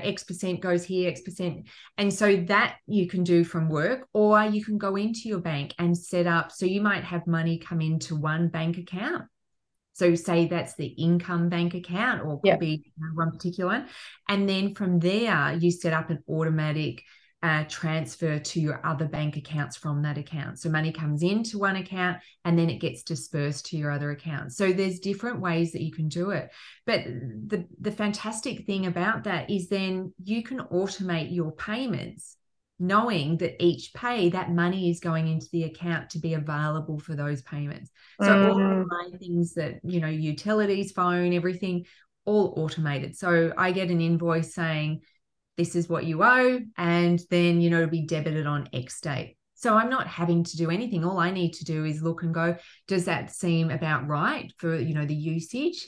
Speaker 2: X% goes here, X%. And so that you can do from work, or you can go into your bank and set up. So you might have money come into one bank account. So say that's the income bank account, or could be one particular one. And then from there, you set up an automatic transfer to your other bank accounts from that account. So money comes into one account and then it gets dispersed to your other account. So there's different ways that you can do it. But the fantastic thing about that is then you can automate your payments, knowing that each pay, that money is going into the account to be available for those payments. So all my things that, utilities, phone, everything, all automated. So I get an invoice saying, this is what you owe, and then, it'll be debited on X date. So I'm not having to do anything. All I need to do is look and go, does that seem about right for, the usage?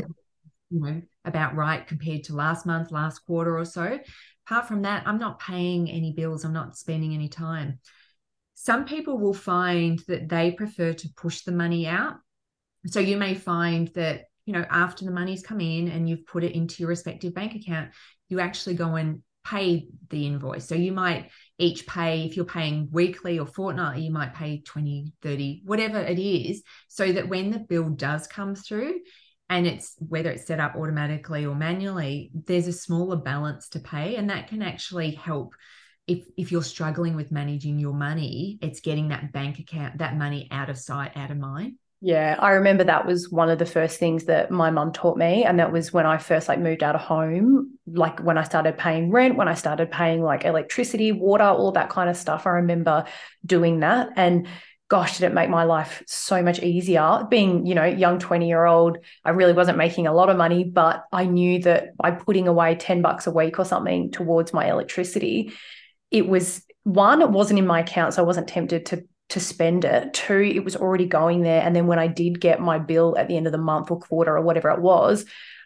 Speaker 2: About right compared to last month, last quarter or so. Apart from that, I'm not paying any bills. I'm not spending any time. Some people will find that they prefer to push the money out. So you may find that, after the money's come in and you've put it into your respective bank account, you actually go and pay the invoice. So you might each pay, if you're paying weekly or fortnightly, you might pay 20, 30, whatever it is, so that when the bill does come through, and it's whether it's set up automatically or manually, there's a smaller balance to pay. And that can actually help if you're struggling with managing your money. It's getting that bank account, that money out of sight, out of mind.
Speaker 1: Yeah, I remember that was one of the first things that my mum taught me. And that was when I first moved out of home, like when I started paying rent, when I started paying electricity, water, all that kind of stuff. I remember doing that. And gosh, did it make my life so much easier. Being, young 20-year-old, I really wasn't making a lot of money, but I knew that by putting away $10 a week or something towards my electricity, it was, one, it wasn't in my account, so I wasn't tempted to spend it. Two, it was already going there. And then when I did get my bill at the end of the month or quarter or whatever it was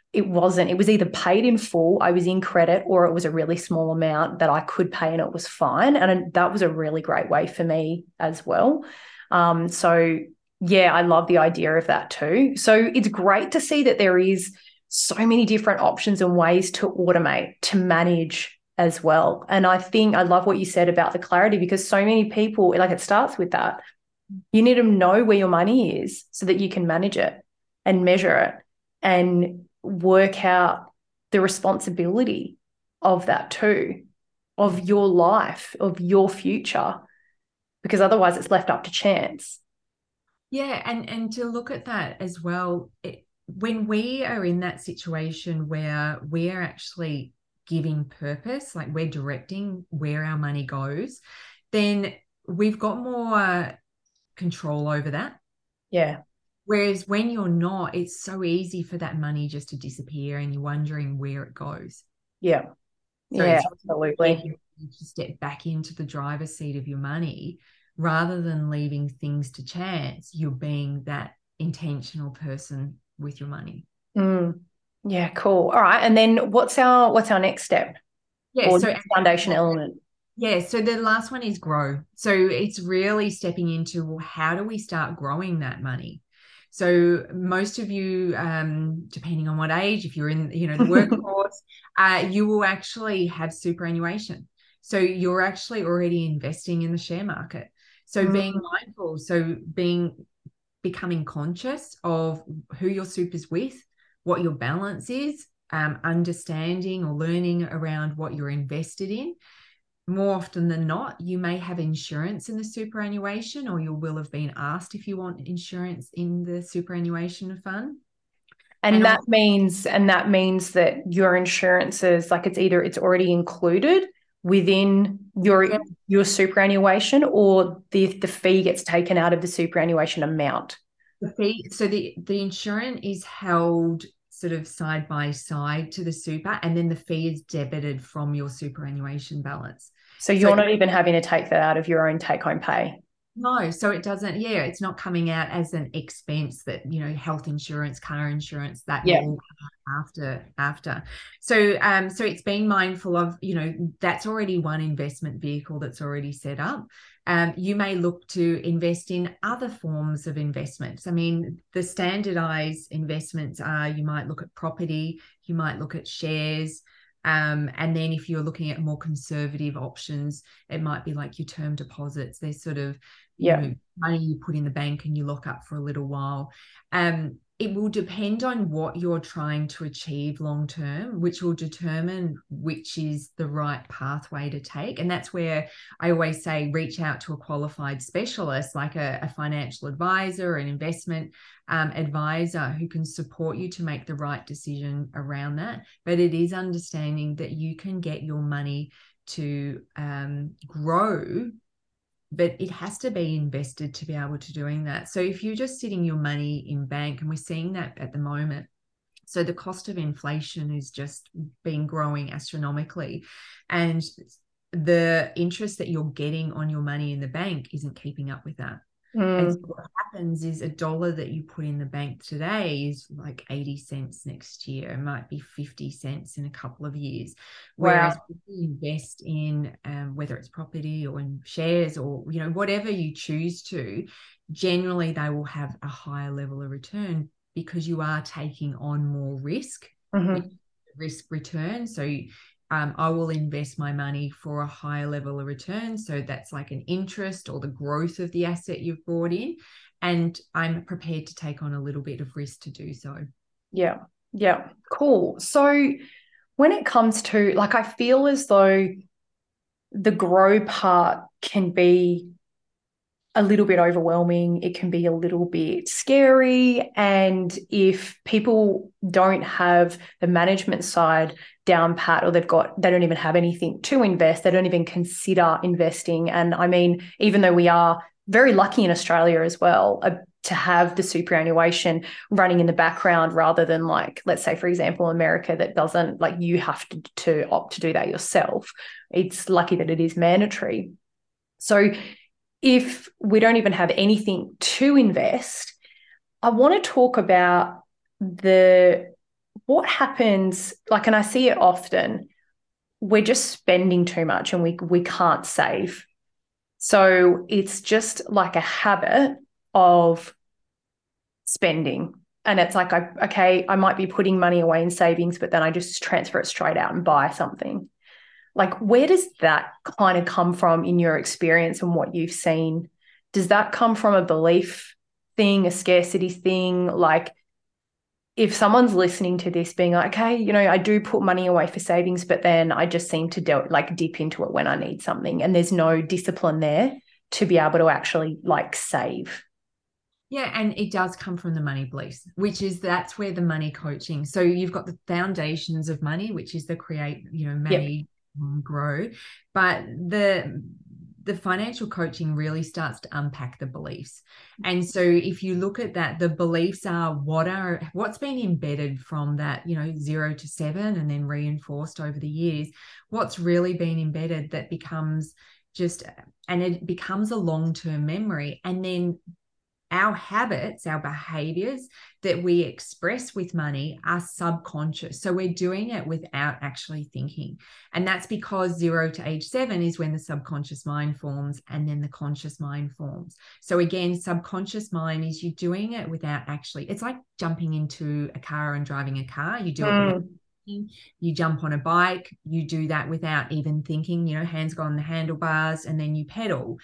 Speaker 1: either paid in full, I was in credit, or it was a really small amount that I could pay and it was fine. And that was a really great way for me as well. So yeah, I love the idea of that too. So it's great to see that there is so many different options and ways to automate, to manage as well. And I think I love what you said about the clarity, because so many people, it starts with that. You need to know where your money is so that you can manage it and measure it and work out the responsibility of that too, of your life, of your future, because otherwise it's left up to chance.
Speaker 2: Yeah, and to look at that as well, when we are in that situation where we are actually giving purpose, like we're directing where our money goes, then we've got more control over that.
Speaker 1: Yeah.
Speaker 2: Whereas when you're not, it's so easy for that money just to disappear and you're wondering where it goes.
Speaker 1: Yeah.
Speaker 2: So
Speaker 1: yeah, absolutely.
Speaker 2: To step back into the driver's seat of your money rather than leaving things to chance. You're being that intentional person with your money.
Speaker 1: Yeah, cool. All right. And then what's our next step?
Speaker 2: Yeah,
Speaker 1: or
Speaker 2: so
Speaker 1: foundation element?
Speaker 2: Yeah, so the last one is grow. So it's really stepping into, well, how do we start growing that money? So most of you, depending on what age, if you're in, the workforce, you will actually have superannuation. So you're actually already investing in the share market. So being mindful, becoming conscious of who your super's with, what your balance is, understanding or learning around what you're invested in. More often than not, you may have insurance in the superannuation, or you will have been asked if you want insurance in the superannuation fund.
Speaker 1: And that means that your insurances, like it's already included within your superannuation, or the fee gets taken out of the superannuation amount.
Speaker 2: The fee, so the insurance is held sort of side by side to the super, and then the fee is debited from your superannuation balance.
Speaker 1: So you're not even having to take that out of your own take-home pay.
Speaker 2: No, so it doesn't, it's not coming out as an expense that, health insurance, car insurance, that will all come out after. So it's being mindful of, that's already one investment vehicle that's already set up. You may look to invest in other forms of investments. I mean, the standardized investments are, you might look at property, you might look at shares. And then if you're looking at more conservative options, it might be like your term deposits. They're sort of, money you put in the bank and you lock up for a little while. It will depend on what you're trying to achieve long term, which will determine which is the right pathway to take. And that's where I always say reach out to a qualified specialist, like a financial advisor, an investment advisor, who can support you to make the right decision around that. But it is understanding that you can get your money to grow, but it has to be invested to be able to doing that. So if you're just sitting your money in bank, and we're seeing that at the moment, so the cost of inflation is just been growing astronomically, and the interest that you're getting on your money in the bank isn't keeping up with that. And so what happens is $1 that you put in the bank today is like 80 cents next year. It might be 50 cents in a couple of years. Whereas if you invest in whether it's property or in shares or, whatever you choose to, generally they will have a higher level of return because you are taking on more risk, risk return. So I will invest my money for a higher level of return. So that's like an interest or the growth of the asset you've brought in. And I'm prepared to take on a little bit of risk to do so.
Speaker 1: Yeah. Yeah. Cool. So when it comes to, like, I feel as though the grow part can be a little bit overwhelming. It can be a little bit scary. And if people don't have the management side down pat, or they don't even have anything to invest, they don't even consider investing. And I mean, even though we are very lucky in Australia as well, to have the superannuation running in the background rather than, like, let's say, for example, America, that doesn't, like, you have to opt to do that yourself. It's lucky that it is mandatory. So if we don't even have anything to invest, I want to talk about what happens, like, and I see it often, we're just spending too much and we can't save. So it's just like a habit of spending. And it's like, I might be putting money away in savings, but then I just transfer it straight out and buy something. Like, where does that kind of come from in your experience and what you've seen? Does that come from a belief thing, a scarcity thing? Like, if someone's listening to this being like, okay, I do put money away for savings, but then I just seem to dip into it when I need something, and there's no discipline there to be able to actually, like, save.
Speaker 2: Yeah, and it does come from the money beliefs, that's where the money coaching. So you've got the foundations of money, which is the create, money, grow, but the financial coaching really starts to unpack the beliefs. And so if you look at that, the beliefs are what's been embedded from that, 0 to 7, and then reinforced over the years, what's really been embedded that becomes and it becomes a long-term memory. And our habits, our behaviors that we express with money are subconscious. So we're doing it without actually thinking. And that's because 0 to age 7 is when the subconscious mind forms and then the conscious mind forms. So again, subconscious mind is you doing it without actually, it's like jumping into a car and driving a car. You do it without thinking. You jump on a bike, you do that without even thinking, hands go on the handlebars and then you pedal.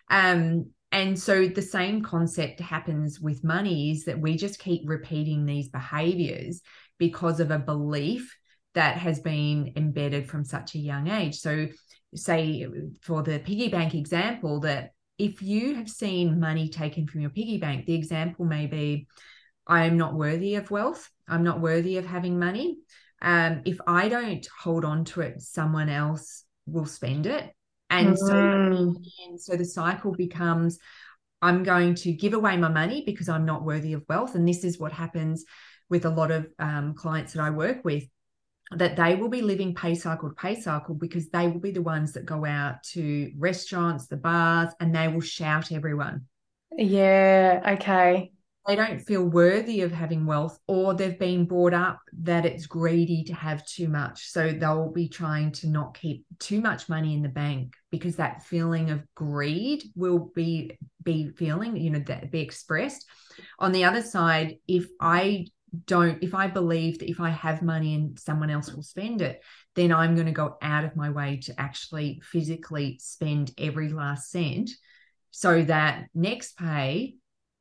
Speaker 2: And so the same concept happens with money, is that we just keep repeating these behaviors because of a belief that has been embedded from such a young age. So say for the piggy bank example, that if you have seen money taken from your piggy bank, the example may be, I am not worthy of wealth. I'm not worthy of having money. If I don't hold on to it, someone else will spend it. And so the cycle becomes, I'm going to give away my money because I'm not worthy of wealth. And this is what happens with a lot of clients that I work with, that they will be living pay cycle to pay cycle because they will be the ones that go out to restaurants, the bars, and they will shout everyone.
Speaker 1: Yeah, okay.
Speaker 2: They don't feel worthy of having wealth, or they've been brought up that it's greedy to have too much. So they'll be trying to not keep too much money in the bank because that feeling of greed will be feeling, that be expressed. On the other side, if I believe that if I have money and someone else will spend it, then I'm going to go out of my way to actually physically spend every last cent so that next pay,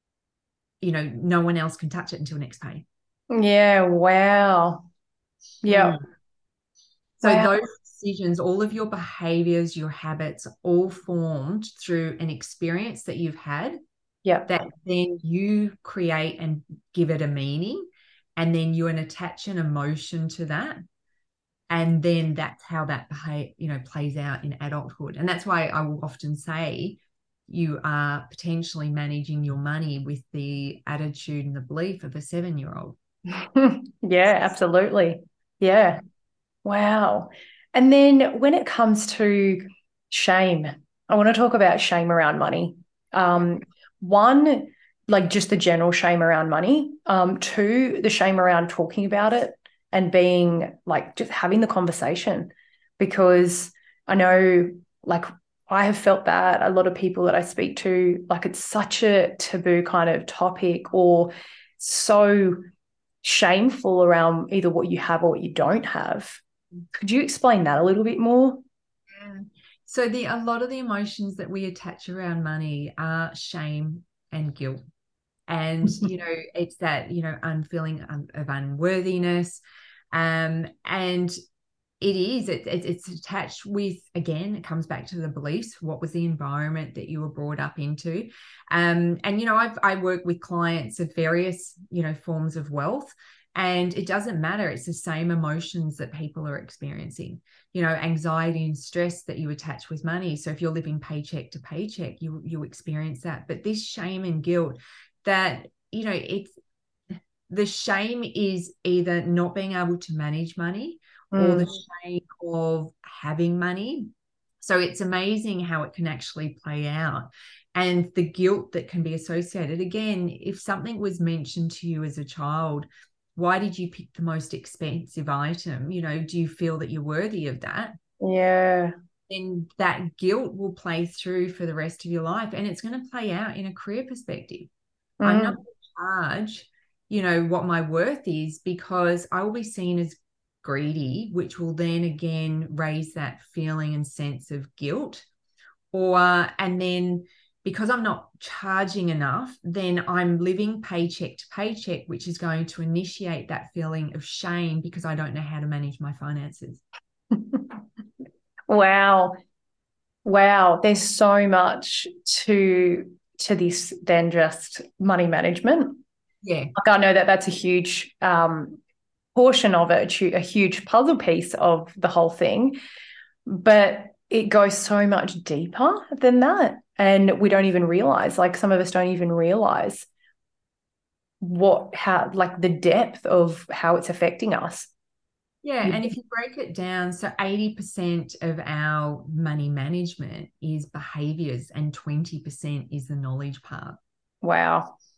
Speaker 2: no one else can touch it until next pay.
Speaker 1: Yeah, wow. Yeah.
Speaker 2: So those decisions, all of your behaviors, your habits, all formed through an experience that you've had.
Speaker 1: Yeah.
Speaker 2: That then you create and give it a meaning, and then you attach an emotion to that. And then that's how that plays out in adulthood. And that's why I will often say you are potentially managing your money with the attitude and the belief of a 7-year-old.
Speaker 1: Yeah, absolutely. Yeah. Wow. And then when it comes to shame, I want to talk about shame around money. One, like just the general shame around money. Two, the shame around talking about it and being like just having the conversation, because I know like I have felt that a lot of people that I speak to, like it's such a taboo kind of topic, or so shameful around either what you have or what you don't have. Could you explain that a little bit more?
Speaker 2: Yeah. So a lot of the emotions that we attach around money are shame and guilt. And, it's that, feeling of unworthiness. And it's attached with, again, it comes back to the beliefs. What was the environment that you were brought up into? And I work with clients of various forms of wealth, and it doesn't matter. It's the same emotions that people are experiencing, anxiety and stress that you attach with money. So if you're living paycheck to paycheck, you experience that. But this shame and guilt, that it's, the shame is either not being able to manage money, or the shame of having money. So it's amazing how it can actually play out. And the guilt that can be associated. Again, if something was mentioned to you as a child, why did you pick the most expensive item? Do you feel that you're worthy of that?
Speaker 1: Yeah.
Speaker 2: Then that guilt will play through for the rest of your life, and it's going to play out in a career perspective. I'm not going to charge, what my worth is, because I will be seen as greedy, which will then again raise that feeling and sense of guilt. And then because I'm not charging enough, then I'm living paycheck to paycheck, which is going to initiate that feeling of shame because I don't know how to manage my finances.
Speaker 1: Wow. There's so much to this than just money management.
Speaker 2: Yeah.
Speaker 1: Like I know that that's a huge portion of it, a huge puzzle piece of the whole thing, but it goes so much deeper than that. And we don't even realize, like some of us don't even realize the depth of how it's affecting us.
Speaker 2: Yeah. And if you break it down, so 80% of our money management is behaviors and 20% is the knowledge part.
Speaker 1: Wow.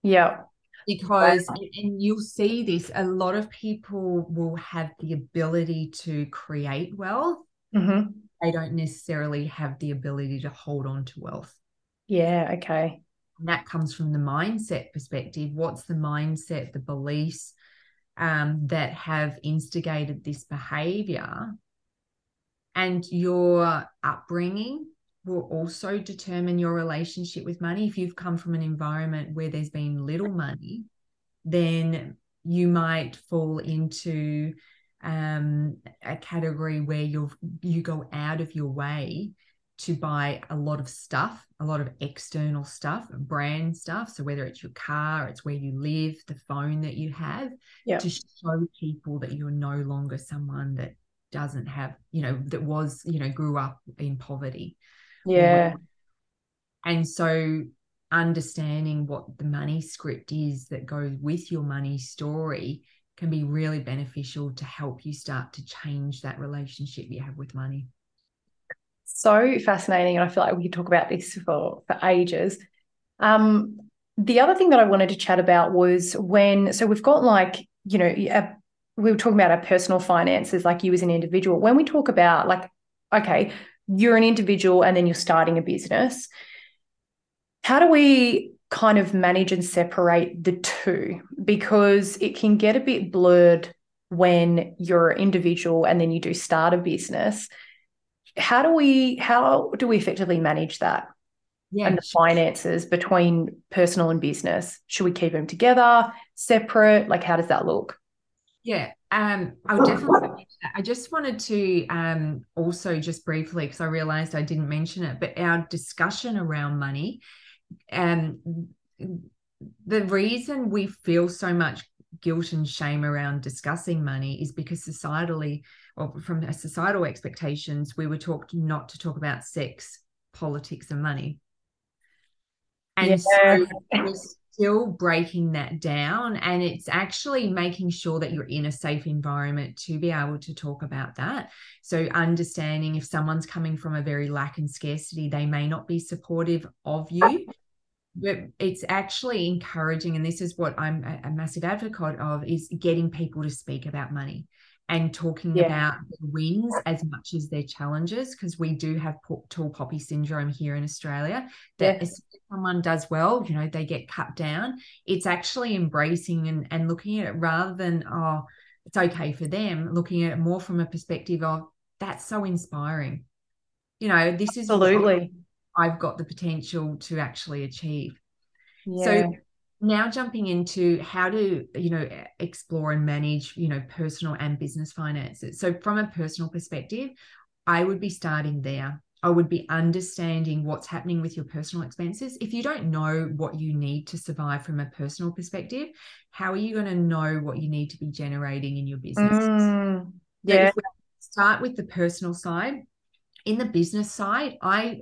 Speaker 1: Yeah.
Speaker 2: Because, and you'll see this, a lot of people will have the ability to create wealth.
Speaker 1: Mm-hmm.
Speaker 2: They don't necessarily have the ability to hold on to wealth.
Speaker 1: Yeah. Okay.
Speaker 2: And that comes from the mindset perspective. What's the mindset, the beliefs that have instigated this behavior? And your upbringing will also determine your relationship with money. If you've come from an environment where there's been little money, then you might fall into a category where you go out of your way to buy a lot of stuff, a lot of external stuff, brand stuff. So whether it's your car, it's where you live, the phone that you have,
Speaker 1: Yeah.
Speaker 2: to show people that you're no longer someone that doesn't have, that was, grew up in poverty.
Speaker 1: Yeah.
Speaker 2: And so understanding what the money script is that goes with your money story can be really beneficial to help you start to change that relationship you have with money.
Speaker 1: So fascinating. And I feel like we could talk about this for ages. The other thing that I wanted to chat about was so we've got we were talking about our personal finances, like you as an individual. When we talk about okay, you're an individual and then you're starting a business, how do we kind of manage and separate the two? Because it can get a bit blurred when you're an individual and then you do start a business. How do we effectively manage that?
Speaker 2: Yeah.
Speaker 1: And the finances between personal and business? Should we keep them together, separate? Like, how does that look?
Speaker 2: Yeah, I would definitely. I just wanted to also just briefly, because I realized I didn't mention it, but our discussion around money, the reason we feel so much guilt and shame around discussing money is because societally, or from societal expectations, we were taught not to talk about sex, politics, and money. And so we're still breaking that down, and it's actually making sure that you're in a safe environment to be able to talk about that. So understanding if someone's coming from a very lack and scarcity, they may not be supportive of you. But it's actually encouraging, and this is what I'm a massive advocate of, is getting people to speak about money and talking about their wins as much as their challenges, because we do have tall poppy syndrome here in Australia, that if someone does well, they get cut down. It's actually embracing and looking at it rather than, oh, it's okay for them, looking at it more from a perspective of, that's so inspiring. This is
Speaker 1: Absolutely.
Speaker 2: I've got the potential to actually achieve.
Speaker 1: Yeah.
Speaker 2: So now jumping into how to, explore and manage, personal and business finances. So from a personal perspective, I would be starting there. I would be understanding what's happening with your personal expenses. If you don't know what you need to survive from a personal perspective, how are you going to know what you need to be generating in your business? So if we start with the personal side, in the business side, I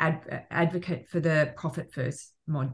Speaker 2: advocate for the profit first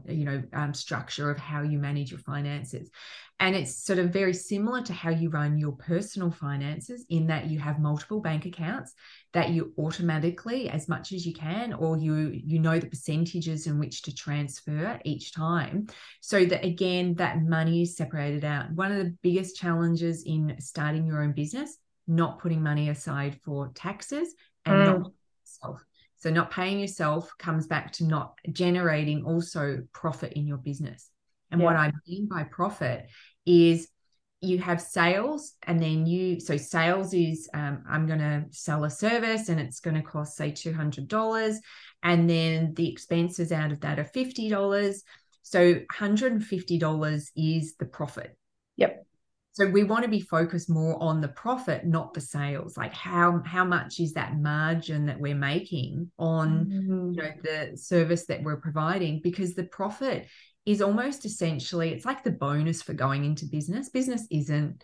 Speaker 2: structure of how you manage your finances. And it's sort of very similar to how you run your personal finances, in that you have multiple bank accounts that you automatically, as much as you can, or you know the percentages in which to transfer each time, so that again that money is separated out. One of the biggest challenges in starting your own business, not putting money aside for taxes and not yourself. So not paying yourself comes back to not generating also profit in your business. And what I mean by profit is you have sales, and then so sales is, I'm going to sell a service and it's going to cost, say, $200. And then the expenses out of that are $50. So $150 is the profit.
Speaker 1: Yep.
Speaker 2: So we want to be focused more on the profit, not the sales. Like how much is that margin that we're making on the service that we're providing? Because the profit is almost essentially, it's like the bonus for going into business. Business isn't,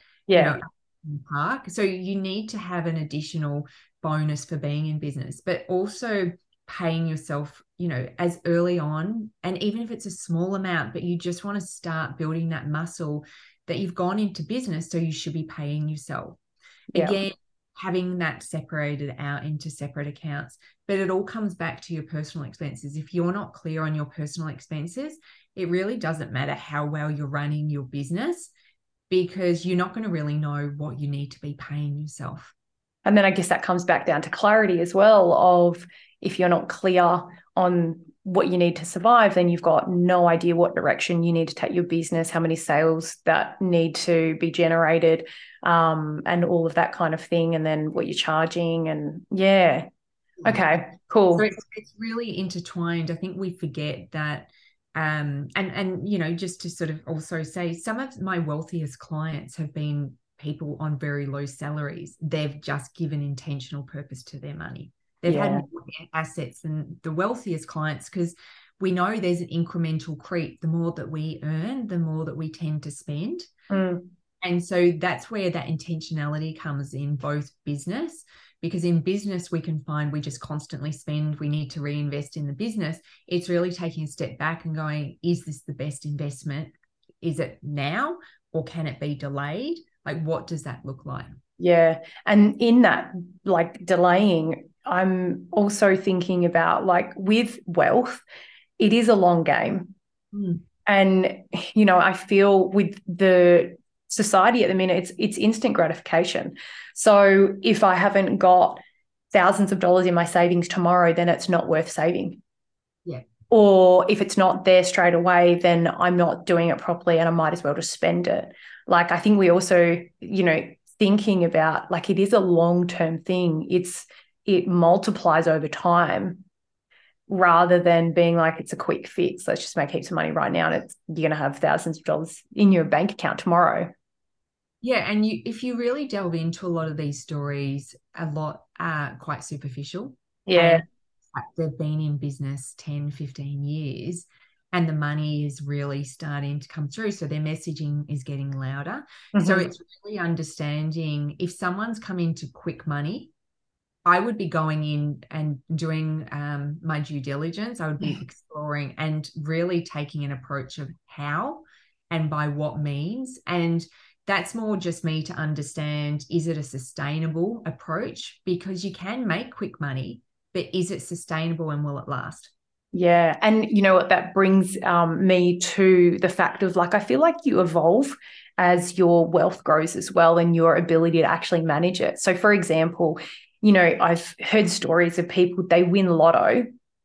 Speaker 2: park. So you need to have an additional bonus for being in business, but also paying yourself, as early on. And even if it's a small amount, but you just want to start building that muscle that you've gone into business, so you should be paying yourself. Again, having that separated out into separate accounts. But it all comes back to your personal expenses. If you're not clear on your personal expenses, it really doesn't matter how well you're running your business, because you're not going to really know what you need to be paying yourself.
Speaker 1: And then I guess that comes back down to clarity as well, of if you're not clear on what you need to survive, then you've got no idea what direction you need to take your business, how many sales that need to be generated, and all of that kind of thing, and then what you're charging. And yeah. Okay, cool.
Speaker 2: So it's really intertwined. I think we forget that. And you know, just to sort of also say, some of my wealthiest clients have been people on very low salaries. They've just given intentional purpose to their money. They've had more assets than the wealthiest clients, because we know there's an incremental creep. The more that we earn, the more that we tend to spend. And so that's where that intentionality comes in both business, because in business we can find we just constantly spend, we need to reinvest in the business. It's really taking a step back and going, is this the best investment? Is it now, or can it be delayed? Like, what does that look like?
Speaker 1: Yeah. And in that, like, delaying, I'm also thinking about, like, with wealth, it is a long game. And, you know, I feel with the society at the minute, it's instant gratification. So if I haven't got thousands of dollars in my savings tomorrow, then it's not worth saving.
Speaker 2: Yeah.
Speaker 1: Or if it's not there straight away, then I'm not doing it properly and I might as well just spend it. Like, I think we also, you know, thinking about, like, it is a long-term thing. It multiplies over time, rather than being like, it's a quick fix. Let's just make heaps of money right now, and you're going to have thousands of dollars in your bank account tomorrow.
Speaker 2: Yeah, and if you really delve into a lot of these stories, a lot are quite superficial.
Speaker 1: Yeah.
Speaker 2: And they've been in business 10, 15 years, and the money is really starting to come through. So their messaging is getting louder. So it's really understanding, if someone's come into quick money, I would be going in and doing my due diligence. I would be exploring and really taking an approach of how and by what means. And that's more just me to understand, is it a sustainable approach? Because you can make quick money, but is it sustainable and will it last?
Speaker 1: Yeah. And you know what, that brings me to the fact of, like, I feel like you evolve as your wealth grows as well, and your ability to actually manage it. So, for example, you know, I've heard stories of people, they win lotto,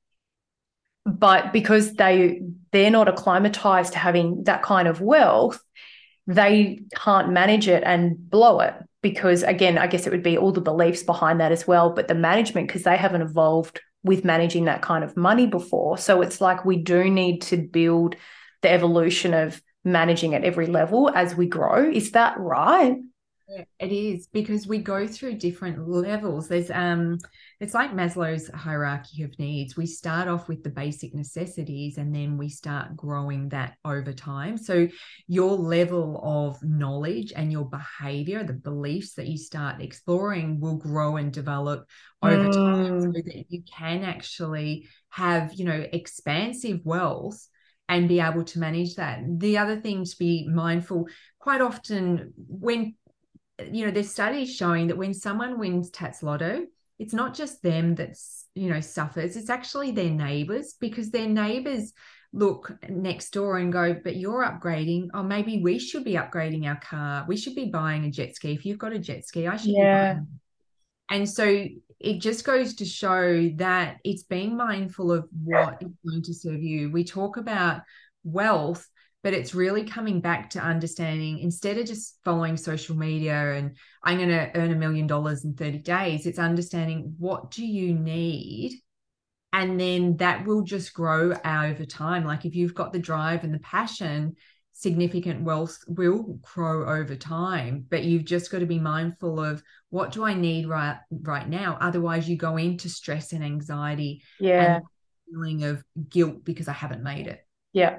Speaker 1: but because they're not acclimatized to having that kind of wealth, they can't manage it and blow it. Because, again, I guess it would be all the beliefs behind that as well, but the management, because they haven't evolved with managing that kind of money before. So it's like, we do need to build the evolution of managing at every level as we grow. Is that right?
Speaker 2: It is, because we go through different levels. There's it's like Maslow's hierarchy of needs. We start off with the basic necessities, and then we start growing that over time. So your level of knowledge and your behavior, the beliefs that you start exploring, will grow and develop over time, so that you can actually have, you know, expansive wealth and be able to manage that. The other thing to be mindful, quite often when, you know, there's studies showing that when someone wins Tats Lotto, it's not just them that's, you know, suffers, it's actually their neighbors, because their neighbors look next door and go, but you're upgrading. Oh, maybe we should be upgrading our car. We should be buying a jet ski. If you've got a jet ski, I should be buying. And so it just goes to show that it's being mindful of what is going to serve you. We talk about wealth, but it's really coming back to understanding, instead of just following social media and I'm going to earn $1 million in 30 days, it's understanding, what do you need? And then that will just grow over time. Like, if you've got the drive and the passion, significant wealth will grow over time, but you've just got to be mindful of, what do I need right now? Otherwise you go into stress and anxiety and feeling of guilt because I haven't made it.
Speaker 1: Yeah.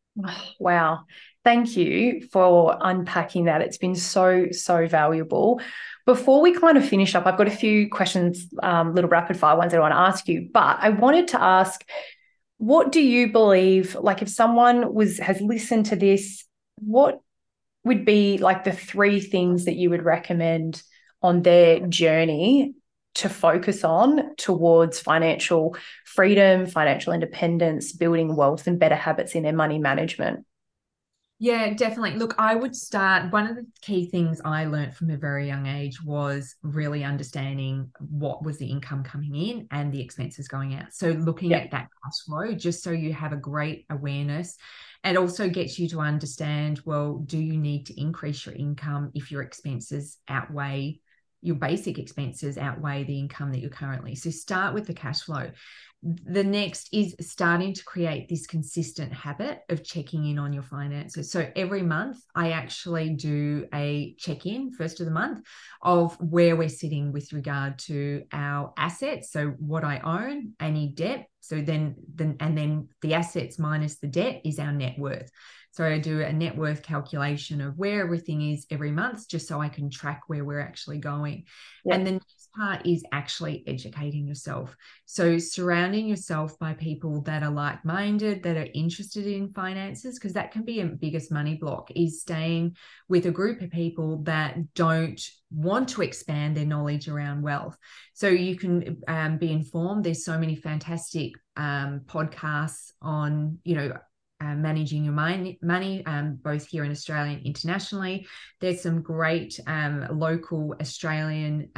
Speaker 1: Wow. Thank you for unpacking that. It's been so, so valuable. Before we kind of finish up, I've got a few questions, little rapid fire ones that I want to ask you, but I wanted to ask, what do you believe, like, if someone has listened to this, what would be like the 3 things that you would recommend on their journey to focus on towards financial freedom, financial independence, building wealth and better habits in their money management?
Speaker 2: Yeah, definitely. Look, I would start. One of the key things I learned from a very young age was really understanding what was the income coming in and the expenses going out. So looking at that cash flow, just so you have a great awareness. And also gets you to understand, well, do you need to increase your income if your expenses outweigh your basic expenses outweigh the income that you're currently. So start with the cash flow. The next is starting to create this consistent habit of checking in on your finances. So every month I actually do a check-in first of the month of where we're sitting with regard to our assets. So what I own, any debt. So then the assets minus the debt is our net worth. So I do a net worth calculation of where everything is every month, just so I can track where we're actually going. Yeah. And the next part is actually educating yourself. So surrounding yourself by people that are like-minded, that are interested in finances, because that can be a biggest money block, is staying with a group of people that don't want to expand their knowledge around wealth. So you can be informed. There's so many fantastic podcasts on, managing your money, both here in Australia and internationally. There's some great local Australian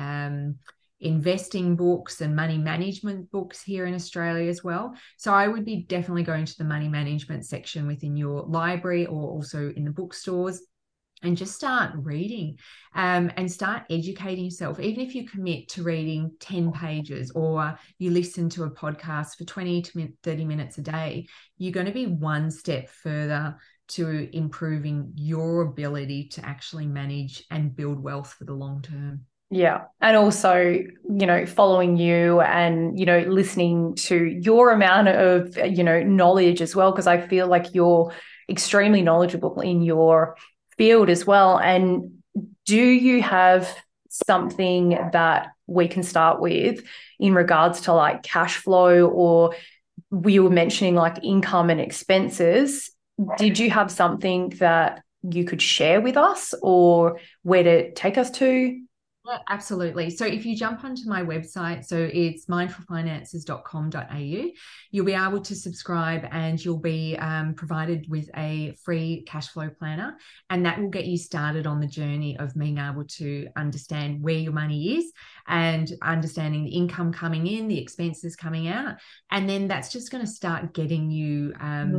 Speaker 2: investing books and money management books here in Australia as well. So I would be definitely going to the money management section within your library or also in the bookstores, and just start reading and start educating yourself. Even if you commit to reading 10 pages or you listen to a podcast for 20 to 30 minutes a day, you're going to be one step further to improving your ability to actually manage and build wealth for the long term.
Speaker 1: Yeah. And also, following you and, listening to your amount of, knowledge as well, because I feel like you're extremely knowledgeable in your field as well. And do you have something that we can start with in regards to like cash flow, or we were mentioning like income and expenses? Did you have something that you could share with us or where to take us to?
Speaker 2: Yeah, absolutely. So if you jump onto my website, so it's mindfulfinances.com.au, you'll be able to subscribe and you'll be provided with a free cash flow planner, and that will get you started on the journey of being able to understand where your money is and understanding the income coming in, the expenses coming out. And then that's just going to start getting you,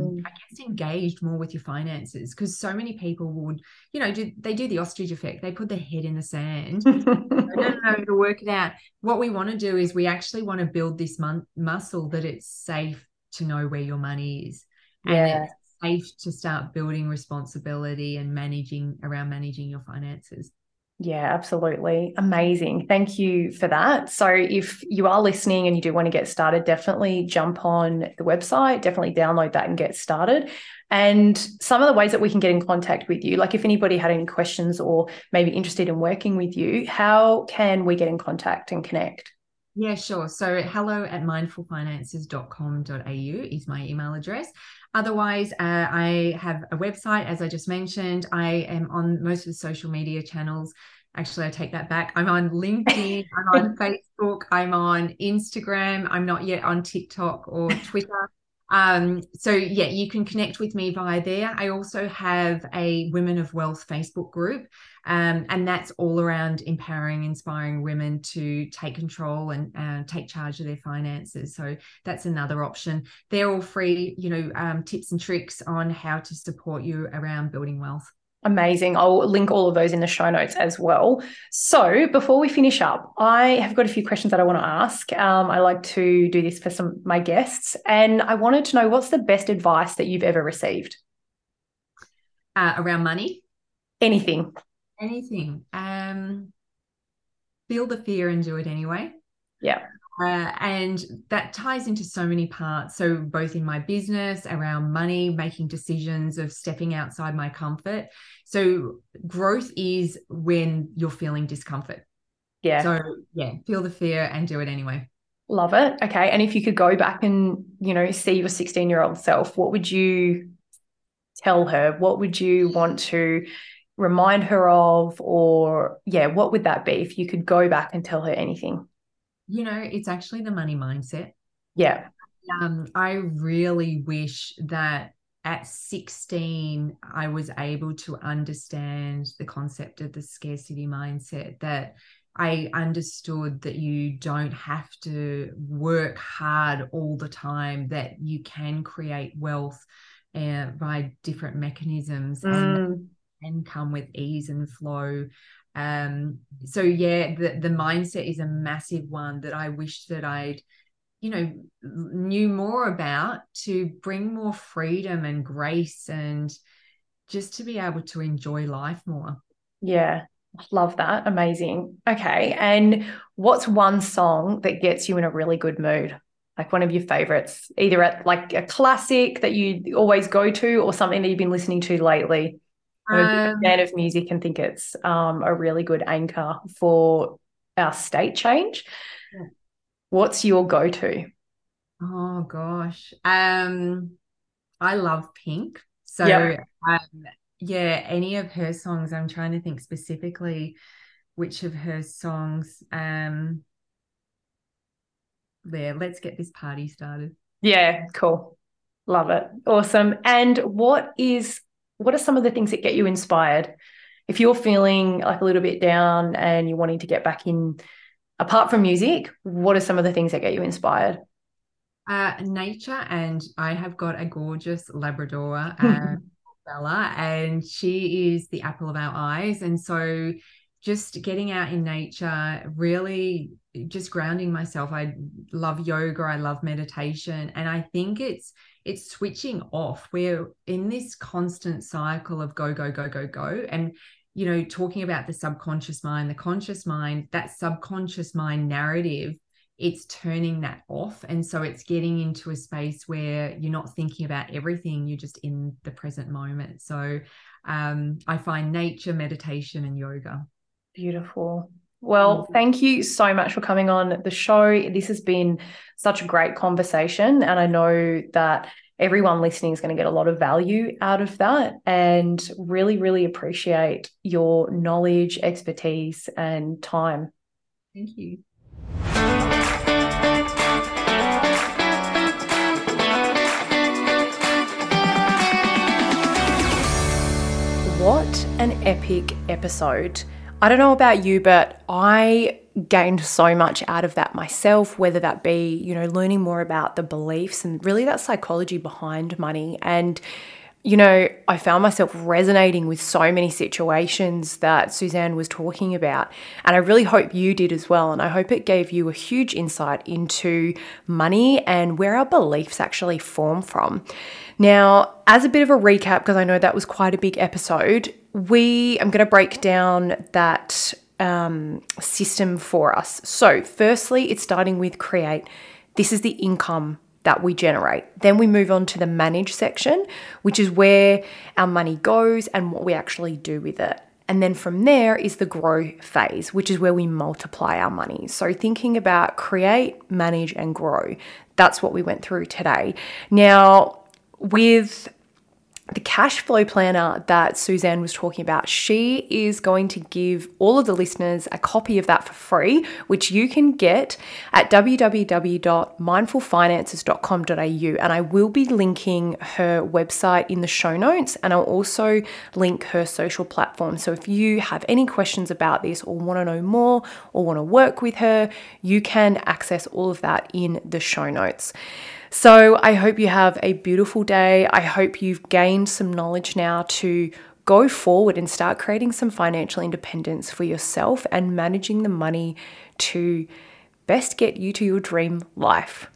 Speaker 2: engaged more with your finances, because so many people would, they do the ostrich effect. They put their head in the sand. I don't know to work it out. What we want to do is we actually want to build this muscle that it's safe to know where your money is. And it's safe to start building responsibility and managing your finances.
Speaker 1: Yeah, absolutely. Amazing. Thank you for that. So if you are listening and you do want to get started, definitely jump on the website, definitely download that and get started. And some of the ways that we can get in contact with you, like if anybody had any questions or maybe interested in working with you, how can we get in contact and connect?
Speaker 2: Yeah, sure. So hello@mindfulfinances.com.au is my email address. Otherwise, I have a website, as I just mentioned. I am on most of the social media channels. Actually, I take that back. I'm on LinkedIn, I'm on Facebook, I'm on Instagram. I'm not yet on TikTok or Twitter. So yeah, you can connect with me via there. I also have a Women of Wealth Facebook group, and that's all around empowering, inspiring women to take control and take charge of their finances. So that's another option. They're all free, tips and tricks on how to support you around building wealth.
Speaker 1: Amazing. I'll link all of those in the show notes as well. So before we finish up, I have got a few questions that I want to ask. I like to do this for some of my guests, and I wanted to know, what's the best advice that you've ever received?
Speaker 2: Around money?
Speaker 1: Anything.
Speaker 2: Feel the fear and do it anyway.
Speaker 1: Yeah.
Speaker 2: And that ties into so many parts. So both in my business, around money, making decisions of stepping outside my comfort. So growth is when you're feeling discomfort.
Speaker 1: Yeah.
Speaker 2: So yeah, feel the fear and do it anyway.
Speaker 1: Love it. Okay. And if you could go back and, see your 16-year-old self, what would you tell her? What would you want to remind her of, or what would that be if you could go back and tell her anything?
Speaker 2: It's actually the money mindset.
Speaker 1: Yeah.
Speaker 2: I really wish that at 16, I was able to understand the concept of the scarcity mindset, that I understood that you don't have to work hard all the time, that you can create wealth by different mechanisms and come with ease and flow. The mindset is a massive one that I wish that I'd knew more about, to bring more freedom and grace and just to be able to enjoy life more.
Speaker 1: Yeah, love that. Amazing. Okay. And what's one song that gets you in a really good mood? Like one of your favorites, either at like a classic that you always go to or something that you've been listening to lately? I'm a big fan of music and think it's a really good anchor for our state change.
Speaker 2: Yeah.
Speaker 1: What's your go-to?
Speaker 2: Oh gosh. I love Pink. So any of her songs. I'm trying to think specifically which of her songs. Let's get this party started.
Speaker 1: Yeah, cool. Love it. Awesome. And what are some of the things that get you inspired? If you're feeling like a little bit down and you're wanting to get back in, apart from music, what are some of the things that get you inspired?
Speaker 2: Nature, and I have got a gorgeous Labrador, Bella, and she is the apple of our eyes. And so just getting out in nature, really just grounding myself. I love yoga, I love meditation, and I think it's switching off. We're in this constant cycle of go, go, go, go, go. And talking about the subconscious mind, the conscious mind, that subconscious mind narrative, it's turning that off. And so it's getting into a space where you're not thinking about everything, you're just in the present moment. So I find nature, meditation, and yoga.
Speaker 1: Beautiful. Well, thank you so much for coming on the show. This has been such a great conversation, and I know that everyone listening is going to get a lot of value out of that, and really, really appreciate your knowledge, expertise, and time.
Speaker 2: Thank you.
Speaker 1: What an epic episode. I don't know about you, but I gained so much out of that myself, whether that be, learning more about the beliefs and really that psychology behind money. And, I found myself resonating with so many situations that Suzanne was talking about. And I really hope you did as well. And I hope it gave you a huge insight into money and where our beliefs actually form from. Now, as a bit of a recap, because I know that was quite a big episode, I'm going to break down that system for us. So firstly, it's starting with create. This is the income that we generate. Then we move on to the manage section, which is where our money goes and what we actually do with it. And then from there is the grow phase, which is where we multiply our money. So thinking about create, manage, and grow. That's what we went through today. Now, with the cash flow planner that Suzanne was talking about, she is going to give all of the listeners a copy of that for free, which you can get at www.mindfulfinances.com.au. And I will be linking her website in the show notes, and I'll also link her social platform. So if you have any questions about this or want to know more or want to work with her, you can access all of that in the show notes. So I hope you have a beautiful day. I hope you've gained some knowledge now to go forward and start creating some financial independence for yourself and managing the money to best get you to your dream life.